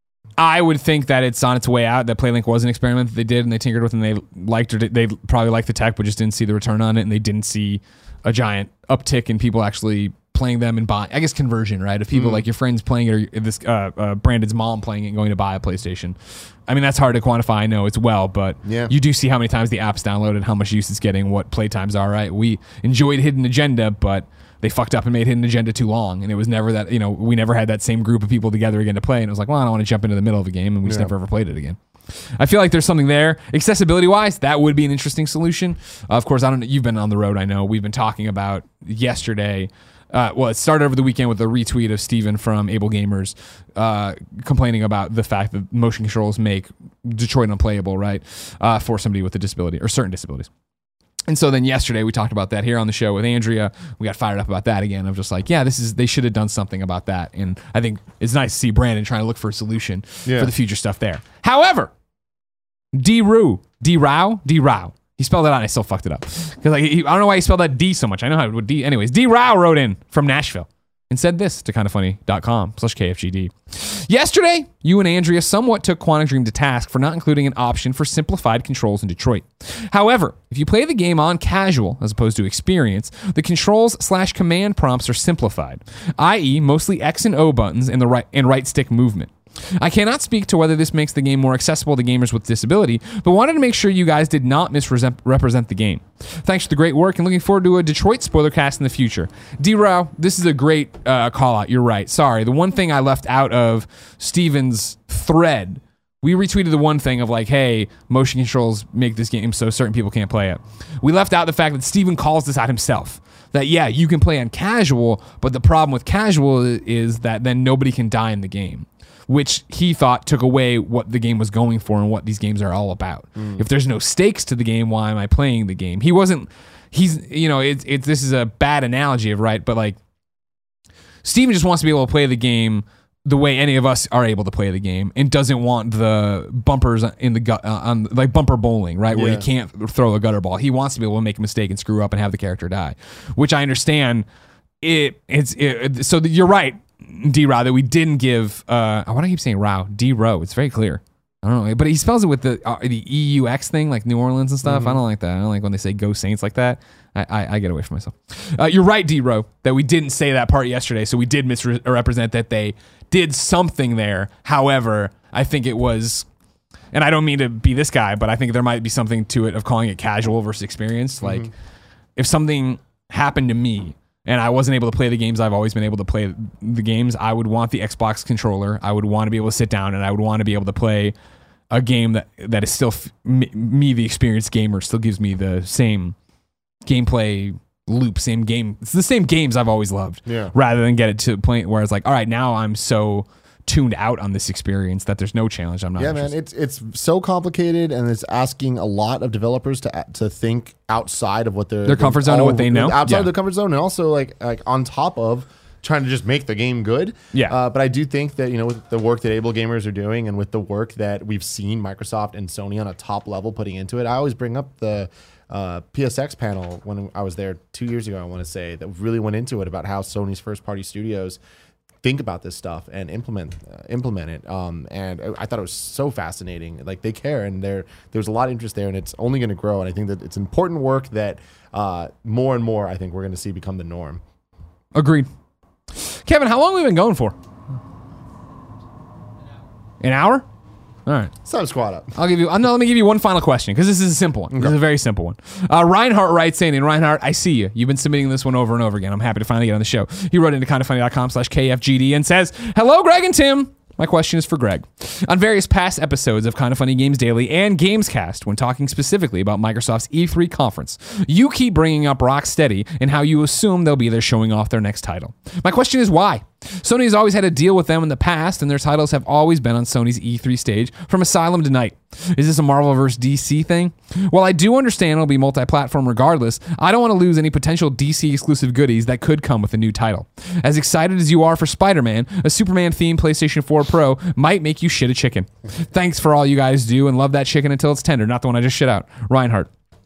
I would think that it's on its way out. That PlayLink was an experiment that they did and they tinkered with, and they liked it. They probably liked the tech, but just didn't see the return on it, and they didn't see a giant uptick in people actually playing them and buying. I guess conversion, right? If people like your friends playing it, or this uh, uh, Brandon's mom playing it and going to buy a PlayStation. I mean, that's hard to quantify. I know it's well, but Yeah. you do see how many times the app's downloaded, how much use it's getting, what play times are. Right? We enjoyed Hidden Agenda, but they fucked up and made Hidden Agenda too long, and it was never that, you know, we never had that same group of people together again to play, and it was like, well, I don't want to jump into the middle of a game, and we just Yeah. never ever played it again. I feel like there's something there. Accessibility wise, that would be an interesting solution. Uh, of course, I don't know, you've been on the road, I know. We've been talking about yesterday. Uh, well, it started over the weekend with a retweet of Steven from Able Gamers uh, complaining about the fact that motion controls make Detroit unplayable, right, uh, for somebody with a disability or certain disabilities. And so then yesterday we talked about that here on the show with Andrea. We got fired up about that again. I'm just like, yeah, this is, they should have done something about that. And I think it's nice to see Brandon trying to look for a solution Yeah. for the future stuff there. However, D-Roo, D-Row, D-Row. He spelled it out and I still fucked it up. Because like, he, I don't know why he spelled that D so much. I know how it would D. Anyways, D-Row wrote in from Nashville and said this to kindoffunny.com slash KFGD. Yesterday, you and Andrea somewhat took Quantic Dream to task for not including an option for simplified controls in Detroit. However, if you play the game on casual as opposed to experience, the controls slash command prompts are simplified, that is mostly X and O buttons and the right and right stick movement. I cannot speak to whether this makes the game more accessible to gamers with disability, but wanted to make sure you guys did not misrepresent the game. Thanks for the great work and looking forward to a Detroit spoiler cast in the future. D-Row, this is a great uh, call out. You're right. Sorry. The one thing I left out of Steven's thread, we retweeted the one thing of like, hey, motion controls make this game so certain people can't play it. We left out the fact that Steven calls this out himself. That, yeah, you can play on casual, but the problem with casual is that then nobody can die in the game, which he thought took away what the game was going for and what these games are all about. Mm. If there's no stakes to the game, why am I playing the game? He wasn't, he's, you know, it's, it's, this is a bad analogy of, right? But like, Steven just wants to be able to play the game the way any of us are able to play the game, and doesn't want the bumpers in the gut uh, on like bumper bowling, right, where Yeah. you can't throw a gutter ball. He wants to be able to make a mistake and screw up and have the character die, which I understand. It it's it, so you're right, D-Row, that we didn't give. Uh, why do I keep saying Row? D-Row. It's very clear. I don't know, but he spells it with the uh, the E U X thing, like New Orleans and stuff. Mm-hmm. I don't like that. I don't like when they say Go Saints like that. I, I, I get away from myself. Uh, you're right, D-Row, that we didn't say that part yesterday, so we did misrepresent that they did something there. However, I think it was, and I don't mean to be this guy, but I think there might be something to it of calling it casual versus experienced. Like, Mm-hmm. if something happened to me and I wasn't able to play the games I've always been able to play the games, I would want the Xbox controller. I would want to be able to sit down and I would want to be able to play a game that, that is still, f- me, me, the experienced gamer, still gives me the same gameplay loop, same game. It's the same games I've always loved. Yeah. Rather than get it to a point where it's like, all right, now I'm so tuned out on this experience that there's no challenge. I'm not. Yeah, interested. man, it's it's so complicated, and it's asking a lot of developers to to think outside of what they're Their comfort zone and what they know? outside Yeah. of their comfort zone, and also like like on top of trying to just make the game good. Yeah. Uh, but I do think that, you know, with the work that Able Gamers are doing, and with the work that we've seen Microsoft and Sony on a top level putting into it, I always bring up the uh, P S X panel when I was there two years ago. I want to say that really went into it about how Sony's first party studios think about this stuff and implement uh, implement it. Um, and I, I thought it was so fascinating. Like, they care, and there there's a lot of interest there, and it's only going to grow. And I think that it's important work that uh, more and more I think we're going to see become the norm. Agreed. Kevin, how long have we been going for? An hour? All right. It's time to squat up. I'll give you. Uh, no, let me give you one final question because this is a simple one. This is a very simple one. Uh, Reinhardt writes in, and Reinhardt, I see you. You've been submitting this one over and over again. I'm happy to finally get on the show. He wrote into kindafunny.com slash KFGD and says, "Hello, Greg and Tim. My question is for Greg. On various past episodes of Kinda Funny Games Daily and Gamescast, when talking specifically about Microsoft's E three conference, you keep bringing up Rocksteady and how you assume they'll be there showing off their next title. My question is why? Sony has always had a deal with them in the past, and their titles have always been on Sony's E three stage, from Asylum to Night. Is this a Marvel versus D C thing? While I do understand it'll be multi-platform regardless, I don't want to lose any potential D C exclusive goodies that could come with a new title. As excited as you are for Spider-Man, a Superman-themed PlayStation four Pro might make you shit a chicken. Thanks for all you guys do, and love that chicken until it's tender, not the one I just shit out. Reinhardt."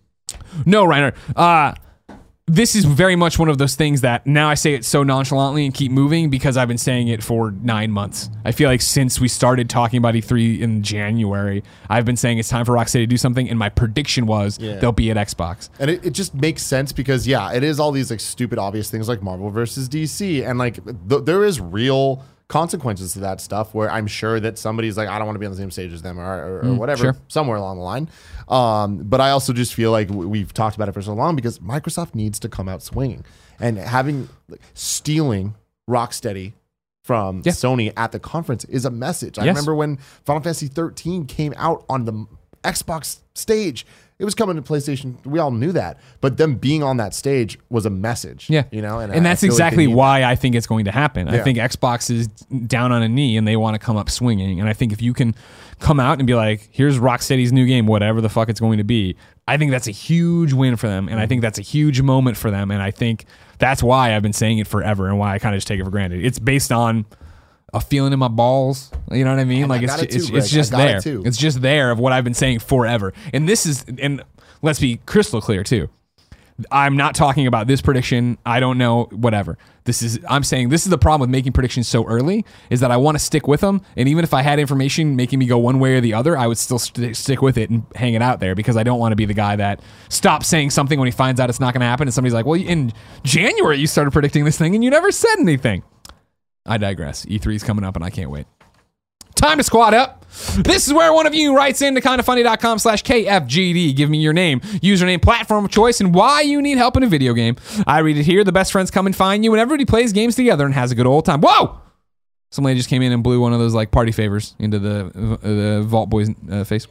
No, Reinhardt. Uh... This is very much one of those things that now I say it so nonchalantly and keep moving because I've been saying it for nine months. I feel like since we started talking about E three in January, I've been saying it's time for Rocksteady to do something, and my prediction was Yeah. they'll be at Xbox. And it, it just makes sense because, yeah, it is all these like stupid, obvious things like Marvel versus D C. And like th- there is real consequences to that stuff where I'm sure that somebody's like, I don't want to be on the same stage as them or, or, or whatever, sure. somewhere along the line. Um, but I also just feel like w- we've talked about it for so long because Microsoft needs to come out swinging, and having like, stealing Rocksteady from Yeah. Sony at the conference is a message. I Yes. remember when Final Fantasy thirteen came out on the Xbox stage. It was coming to PlayStation. We all knew that, but them being on that stage was a message. Yeah, you know, and, and I- I that's feel like they exactly need why I think it's going to happen. I Yeah. think Xbox is down on a knee and they want to come up swinging. And I think if you can come out and be like, "Here's Rocksteady's new game, whatever the fuck it's going to be," I think that's a huge win for them, and I think that's a huge moment for them. And I think that's why I've been saying it forever, and why I kind of just take it for granted. It's based on a feeling in my balls. You know what I mean? And like I it's got it ju- it's, too, it's Greg. I just got it there. too. It's just there of what I've been saying forever. And this is, and let's be crystal clear too. I'm not talking about this prediction. I don't know, whatever. This is, I'm saying this is the problem with making predictions so early, is that I want to stick with them. And even if I had information making me go one way or the other, I would still st- stick with it and hang it out there, because I don't want to be the guy that stops saying something when he finds out it's not going to happen. And somebody's like, "Well, in January you started predicting this thing and you never said anything." I digress. E three is coming up and I can't wait. Time to squat up. This is where one of you writes into kindafunny.com slash KFGD. Give me your name, username, platform of choice, and why you need help in a video game. I read it here. The best friends come and find you, and everybody plays games together and has a good old time. Whoa! Somebody just came in and blew one of those like party favors into the, uh, the Vault Boy's uh, face.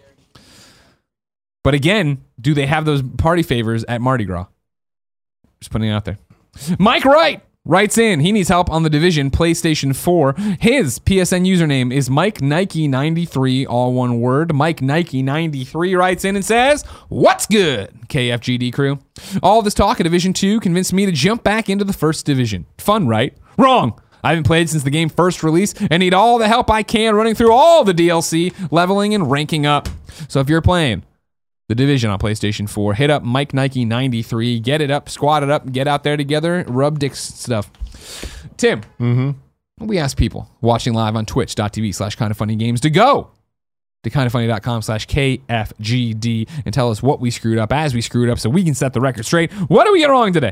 But again, do they have those party favors at Mardi Gras? Just putting it out there. Mike Wright writes in. He needs help on the Division PlayStation four. His P S N username is Mike Nike ninety-three, all one word. Mike Nike ninety-three writes in and says, "What's good, K F G D crew? All this talk of Division two convinced me to jump back into the first division. Fun, right? Wrong. I haven't played since the game first released and need all the help I can running through all the D L C, leveling and ranking up. So if you're playing The Division on PlayStation four, hit up Mike Nike ninety-three, get it up, squat it up, get out there together, rub dicks stuff. Tim, Mm-hmm. we ask people watching live on twitch.tv slash kind of funny games to go to kindoffunny.com slash KFGD and tell us what we screwed up as we screwed up so we can set the record straight. What did we get wrong today?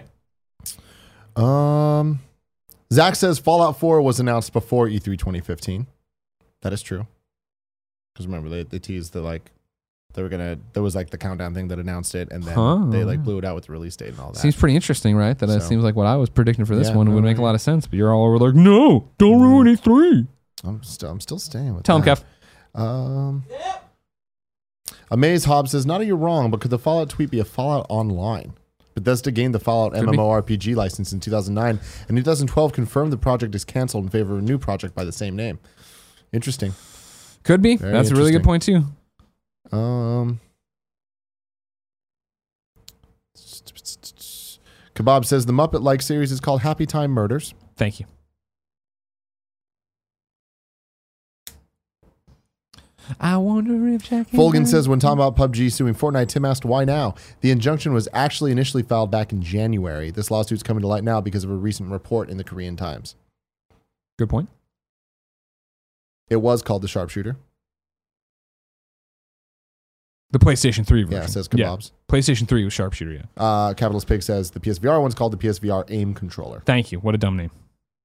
Um, Zach says Fallout four was announced before E three twenty fifteen. That is true. Because remember, they, they teased the like, they were going to, there was like the countdown thing that announced it, and then Huh. they like blew it out with the release date and all that. Seems pretty interesting, right? That it So- seems like what I was predicting for this Yeah, one no, would make a right. lot of sense, but you're all over like, no, don't ruin E three. I'm still, I'm still staying with Tell him, that. Kev. Um, Amaze Hobbs says, not that you're wrong, but could the Fallout tweet be a Fallout Online? Bethesda gained the Fallout Could be. MMORPG license in two thousand nine, and in two thousand twelve confirmed the project is canceled in favor of a new project by the same name. Interesting. Could be. Very That's a really good interesting. point, too. Um, Kebab says the Muppet-like series is called Happy Time Murders. Thank you. I wonder if Jack. Folgan says when talking about P U B G suing Fortnite, Tim asked why now. The injunction was actually initially filed back in January. This lawsuit's coming to light now because of a recent report in the Korean Times. Good point. It was called the Sharpshooter. The PlayStation three version. Yeah, it says Yeah. Kebabs. PlayStation three was Sharpshooter, yeah. Uh, Capitalist Pig says the P S V R one's called the P S V R Aim Controller. Thank you. What a dumb name.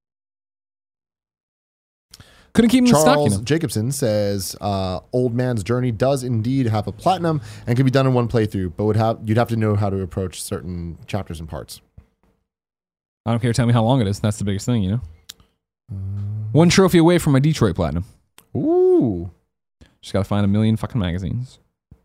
Couldn't keep him in stock, Charles you know. Jacobson says uh, Old Man's Journey does indeed have a platinum and can be done in one playthrough, but would have you'd have to know how to approach certain chapters and parts. I don't care. Tell me how long it is. That's the biggest thing, you know. One trophy away from my Detroit Platinum. Ooh. Just got to find a million fucking magazines.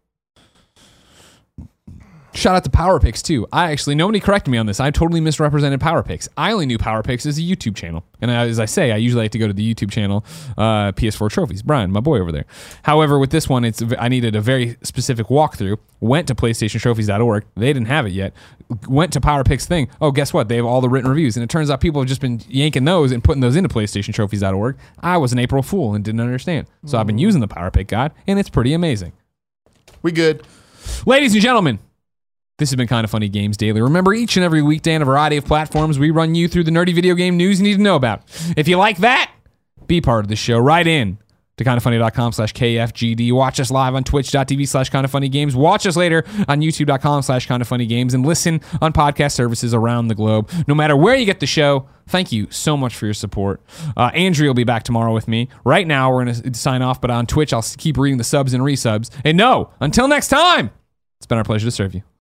Shout out to PowerPix too. I actually, nobody corrected me on this. I totally misrepresented PowerPix. I only knew PowerPix as a YouTube channel. And I, as I say, I usually like to go to the YouTube channel, uh, P S four Trophies. Brian, my boy over there. However, with this one, it's I needed a very specific walkthrough. Went to PlayStation Trophies dot org. They didn't have it yet. Went to PowerPix thing. Oh, guess what? They have all the written reviews. And it turns out people have just been yanking those and putting those into PlayStation Trophies dot org. I was an April Fool and didn't understand. So I've been using the PowerPick guide, and it's pretty amazing. We good. Ladies and gentlemen, this has been Kind of Funny Games Daily. Remember, each and every weekday on a variety of platforms, we run you through the nerdy video game news you need to know about. If you like that, be part of the show. Write in to kindoffunny.com slash KFGD. Watch us live on twitch.tv slash kindoffunnygames. Watch us later on youtube.com slash kindoffunnygames. And listen on podcast services around the globe. No matter where you get the show, thank you so much for your support. Uh, Andrea will be back tomorrow with me. Right now, we're going to sign off, but on Twitch, I'll keep reading the subs and resubs. And no, until next time, it's been our pleasure to serve you.